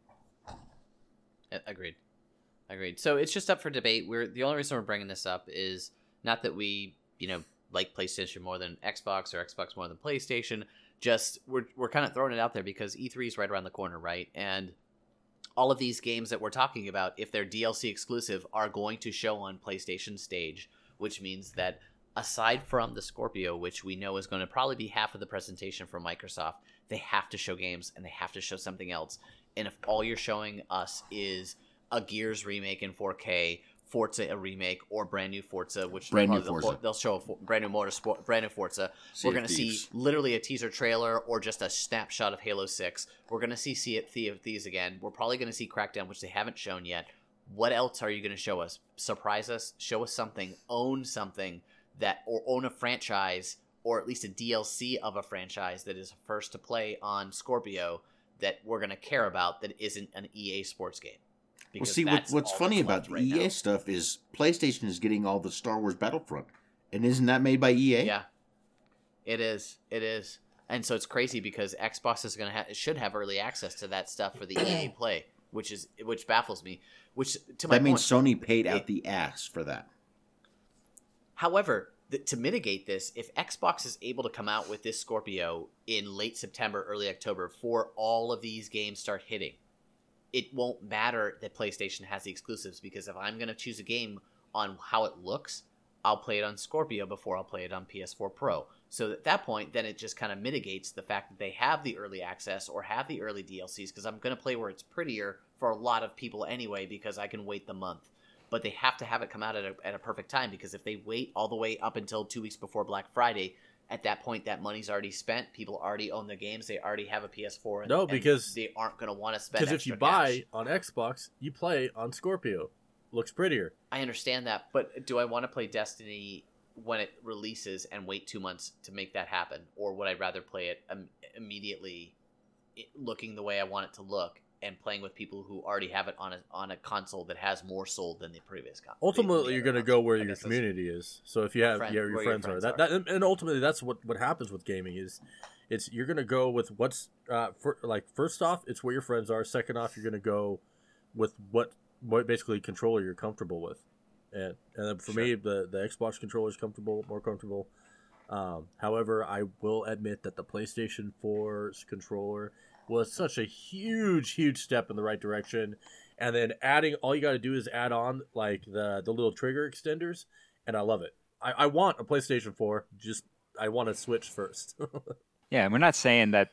Agreed. So it's just up for debate. The only reason we're bringing this up is not that we, like PlayStation more than Xbox or Xbox more than PlayStation. Just we're kind of throwing it out there because E3 is right around the corner, right? And all of these games that we're talking about, if they're DLC exclusive, are going to show on PlayStation stage, which means that aside from the Scorpio, which we know is going to probably be half of the presentation from Microsoft, they have to show games and they have to show something else. And if all you're showing us is a Gears remake in 4K, Forza a remake, or brand new Forza, which they'll show a brand new Forza. We're going to see literally a teaser trailer or just a snapshot of Halo 6. We're going to see Sea of Thieves again. We're probably going to see Crackdown, which they haven't shown yet. What else are you going to show us? Surprise us, show us something, own something or own a franchise, or at least a DLC of a franchise that is first to play on Scorpio that we're going to care about that isn't an EA Sports game. Well, Because see, that's what's all funny that's about left the right EA now. stuff is PlayStation is getting all the Star Wars Battlefront. And isn't that made by EA? Yeah, it is. And so it's crazy because Xbox is should have early access to that stuff for the EA Play, which baffles me. Which to my That means point, Sony paid out the ass for that. However, to mitigate this, if Xbox is able to come out with this Scorpio in late September, early October, before all of these games start hitting, it won't matter that PlayStation has the exclusives, because if I'm going to choose a game on how it looks, I'll play it on Scorpio before I'll play it on PS4 Pro. So at that point, then it just kind of mitigates the fact that they have the early access or have the early DLCs, because I'm going to play where it's prettier for a lot of people anyway, because I can wait the month. But they have to have it come out at a perfect time, because if they wait all the way up until 2 weeks before Black Friday, at that point that money's already spent. People already own the games. They already have a PS4. No, because they aren't going to want to spend. Because if you buy on Xbox, you play on Scorpio. Looks prettier. I understand that, but do I want to play Destiny when it releases and wait 2 months to make that happen, or would I rather play it immediately, looking the way I want it to look, and playing with people who already have it on a console that has more sold than the previous console? Ultimately, you're going to go where your community is. So if you have your friends are that, and ultimately that's what happens with gaming is, you're going to go with what's first off, it's where your friends are. Second off, you're going to go with what basically controller you're comfortable with, and for me, the Xbox controller is more comfortable. However, I will admit that the PlayStation 4's controller was such a huge step in the right direction, and then all you got to do is add on like the little trigger extenders, and I love it. I want a PlayStation 4, just I want to Switch first. Yeah, and we're not saying that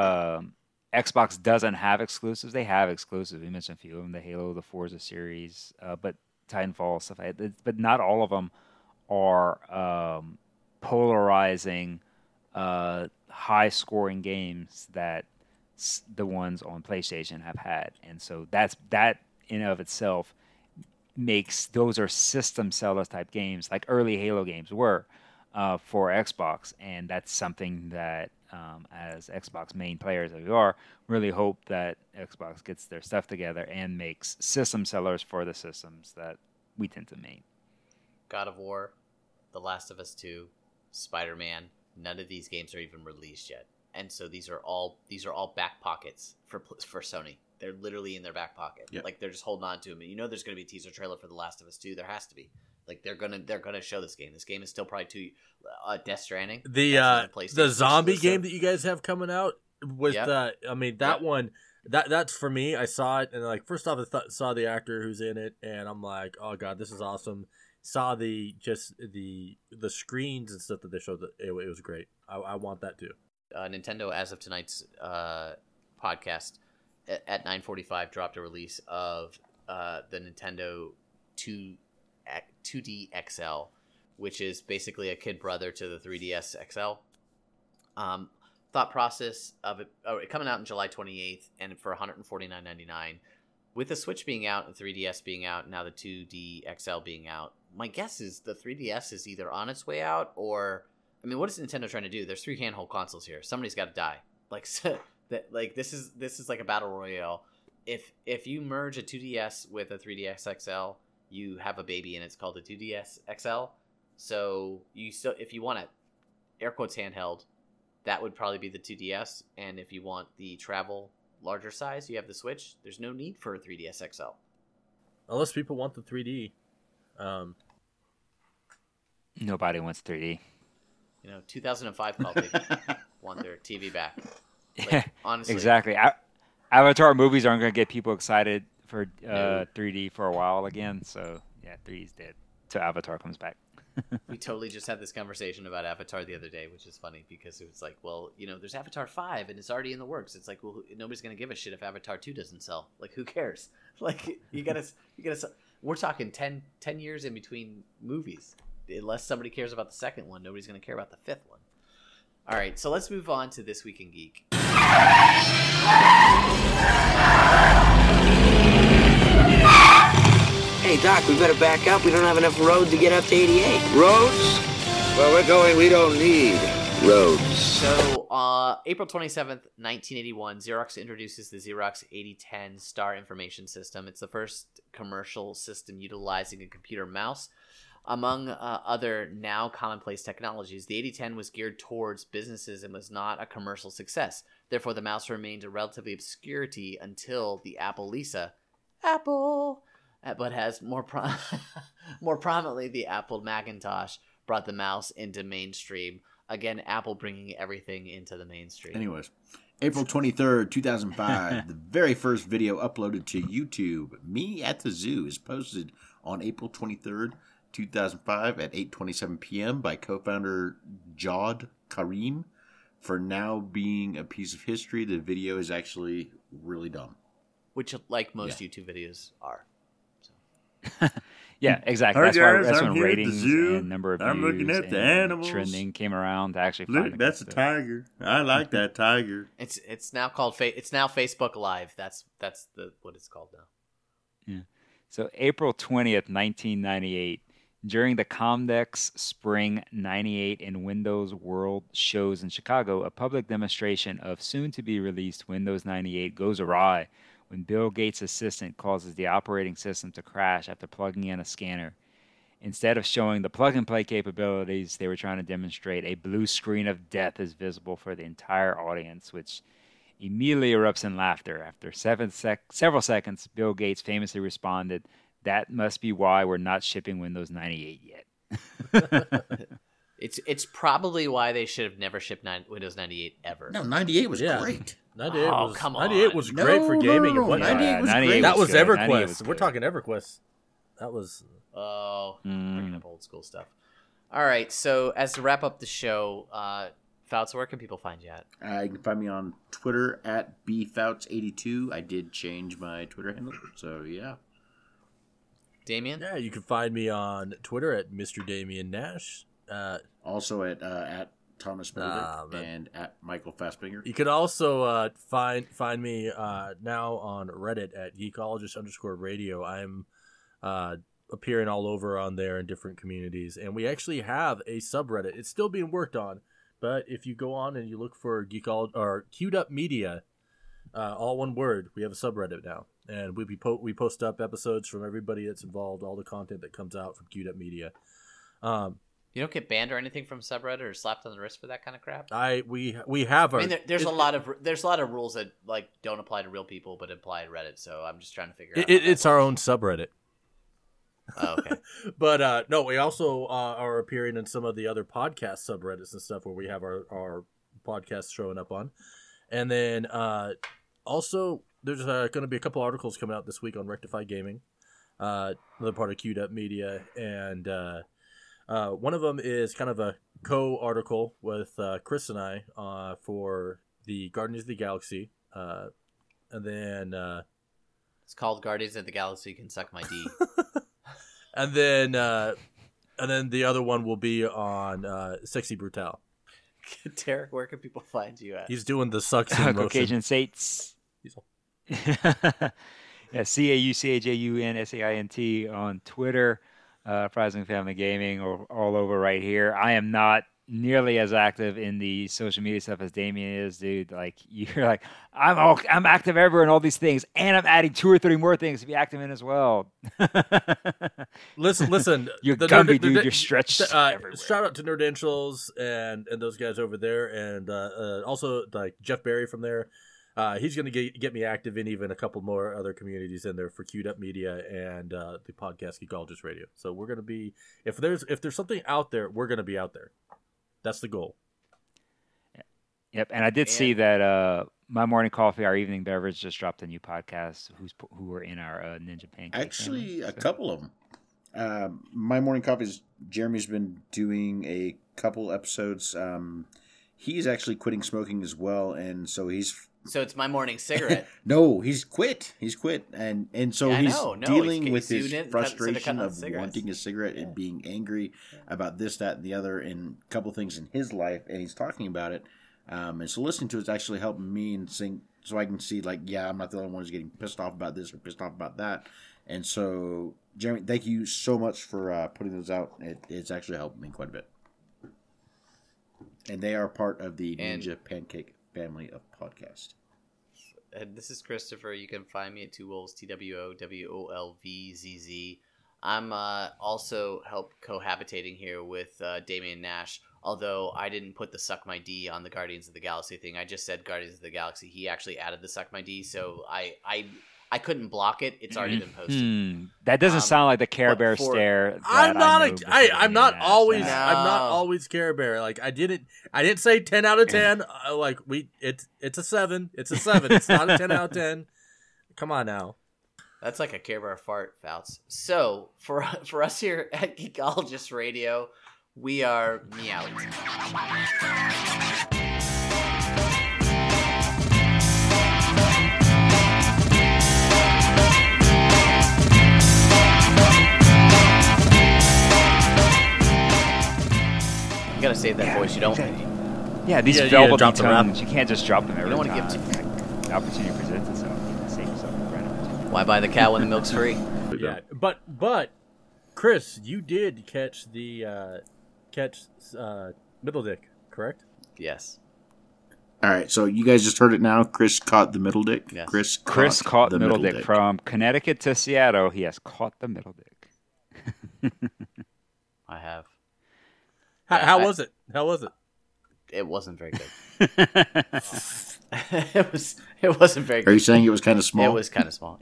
Xbox doesn't have exclusives. They have exclusives. We mentioned a few of them: the Halo, the Forza series, but Titanfall, stuff like that. But not all of them are polarizing, high-scoring games that the ones on PlayStation have had. And so that in of itself makes those are system sellers type games, like early Halo games were for Xbox, and that's something that as Xbox main players that we are, really hope that Xbox gets their stuff together and makes system sellers for the systems that we tend to main. God of War, The Last of Us 2, Spider-Man, none of these games are even released yet. And so these are all back pockets for Sony. They're literally in their back pocket. Yep. Like they're just holding on to them. And you know there's going to be a teaser trailer for The Last of Us 2. There has to be. Like they're gonna show this game. This game is still probably Death Stranding. The zombie game that you guys have coming out with one. That's for me. I saw it and like first off, I saw the actor who's in it, and I'm like, oh god, this is awesome. Saw the screens and stuff that they showed. It was great. I want that too. Nintendo, as of tonight's podcast at 9:45, dropped a release of the Nintendo 2D XL, which is basically a kid brother to the 3DS XL. Thought process of it coming out on July 28th and for $149.99. With the Switch being out and 3DS being out, and now the 2D XL being out, my guess is the 3DS is either on its way out or, I mean, what is Nintendo trying to do? There's 3 handheld consoles here. Somebody's got to die. This is like a battle royale. If you merge a 2DS with a 3DS XL, you have a baby, and it's called a 2DS XL. So if you want it, air quotes handheld, that would probably be the 2DS. And if you want the travel larger size, you have the Switch. There's no need for a 3DS XL. Unless people want the 3D. Nobody wants 3D. 2005 probably want their TV back. Like, honestly. Exactly. Avatar movies aren't going to get people excited for 3D for a while again. So, yeah, 3D's dead till Avatar comes back. We totally just had this conversation about Avatar the other day, which is funny because it was like, well, there's Avatar 5 and it's already in the works. It's like, well, nobody's going to give a shit if Avatar 2 doesn't sell. Like, who cares? Like, you gotta. We're talking 10 years in between movies. Unless somebody cares about the second one, nobody's going to care about the fifth one. All right, so let's move on to This Week in Geek. Hey, Doc, we better back up. We don't have enough road to get up to 88. Roads? Where we're going, we don't need. Roads. So, April 27th, 1981, Xerox introduces the Xerox 8010 Star Information System. It's the first commercial system utilizing a computer mouse. Among other now commonplace technologies, the 8010 was geared towards businesses and was not a commercial success. Therefore, the mouse remained a relatively obscurity until the Apple Lisa. Apple! But has more prominently, the Apple Macintosh brought the mouse into mainstream. Again, Apple bringing everything into the mainstream. Anyways, April 23rd, 2005, the very first video uploaded to YouTube, Me at the Zoo, is posted on April 23rd, 2005 at 8:27 p.m. by co-founder Jawed Karim. For now being a piece of history, the video is actually really dumb. Which, like most YouTube videos, are. Yeah, exactly. Hi That's guys, why that's I'm when here at the ratings zoo. and number of I'm views looking at the and animals. trending came around to actually Look, find the that's a good stuff. tiger. I like that tiger. It's now called it's now Facebook Live. That's what it's called now. So April 20th, 1998, during the Comdex Spring 98 and Windows World shows in Chicago, a public demonstration of soon-to-be-released Windows 98 goes awry when Bill Gates' assistant causes the operating system to crash after plugging in a scanner. Instead of showing the plug-and-play capabilities, they were trying to demonstrate a blue screen of death is visible for the entire audience, which immediately erupts in laughter. After several seconds, Bill Gates famously responded, "That must be why we're not shipping Windows 98 yet." It's probably why they should have never shipped Windows 98 ever. No, 98 was Yeah. great. 98 Oh, was, come 98 on. was great for No, gaming. no, and whatnot. 98 was 98 great. That was good. 98 EverQuest. was We're good. talking EverQuest. That was Oh, bringing up old school stuff. All right, so as to wrap up the show, Fouts, where can people find you at? You can find me on Twitter at bfouts82. I did change my Twitter handle, so yeah. Damien? Yeah, you can find me on Twitter at Mr. Damian Nash. Also at Thomas Mildick man. and at Michael Fassbinger. You can also find me now on Reddit at Geekologist_radio. I'm appearing all over on there in different communities, and we actually have a subreddit. It's still being worked on, but if you go on and you look for or Queued Up Media, all one word, we have a subreddit now, and we post up episodes from everybody that's involved, all the content that comes out from Queued Up Media. You don't get banned or anything from subreddit or slapped on the wrist for that kind of crap? We have our. I mean, there's a lot of rules that like don't apply to real people but apply to Reddit. So I'm just trying to figure out. It's our own subreddit. Oh, okay. But no, we also are appearing in some of the other podcast subreddits and stuff where we have our podcasts showing up on. And then also there's going to be a couple articles coming out this week on Rectify Gaming, another part of Queued Up Media. And one of them is kind of a co-article with Chris and I for the Guardians of the Galaxy. And then... it's called Guardians of the Galaxy Can Suck My D. And then the other one will be on Sexy Brutal. Derek, where can people find you at? He's doing the sucks in motion. Caucasian Saints. Yeah, CAUCHAUNSAINT on Twitter. Rising Family Gaming or all over right here. I am not nearly as active in the social media stuff as Damien is, dude. Like you're like, I'm active everywhere in all these things, and I'm adding 2 or 3 more things to be active in as well. Listen. You're Gumby, dude. You're stretched everywhere. Shout out to Nerdentials and those guys over there, and also like Jeff Berry from there. He's going to get me active in even a couple more other communities in there for Queued Up Media and the podcast Geekologist Radio. So we're going to be if there's something out there, we're going to be out there. That's the goal. Yep, and I did see that My Morning Coffee, our evening beverage, just dropped a new podcast. Who were in our Ninja Pancake? Actually, family, a couple of them. My Morning Coffee's Jeremy's been doing a couple episodes. He's actually quitting smoking as well, and so he's. So it's My Morning Cigarette. No, he's quit. And so Yeah, I he's know. No, dealing he's with his doing it, frustration of cigarettes. wanting a cigarette and being angry about this, that, and the other, and a couple things in his life, and he's talking about it. And so listening to it's actually helping me and sing, so I can see like, yeah, I'm not the only one who's getting pissed off about this or pissed off about that. And so, Jeremy, thank you so much for putting those out. It's actually helped me quite a bit. And they are part of the And- Ninja Pancake family of podcasts. This is Christopher. You can find me at Two Wolves, TWOWOLVZZ. I'm also cohabitating here with Damian Nash. Although I didn't put the Suck My D on the Guardians of the Galaxy thing, I just said Guardians of the Galaxy. He actually added the Suck My D, so I couldn't block it. It's already been posted. That doesn't sound like the Care but Bear for- stare. I'm that not I a, know I'm not Nash always has. I'm not always Care Bear. Like I didn't say 10 out of 10. It's a 7. It's a 7. It's not a 10 out of 10. Come on now. That's like a Care Bear fart, Fouts. So for us here at Geekologist Radio, we are meowed. You gotta save that voice. You don't. Yeah, these Yeah, velvety drop the rap. tones. You can't just drop them every don't wanna time. give The opportunity presents itself. You can save yourself the right opportunity. Why buy the cow when the milk's free? Yeah, but Chris, you did catch the middle dick, correct? Yes. All right, so you guys just heard it now. Chris caught the middle dick. Yes. Chris Caught the middle dick. From Connecticut to Seattle. He has caught the middle dick. I have. How was it? How was it? It wasn't very good. It wasn't very Are you good. saying it was kind of small? It was kind of small.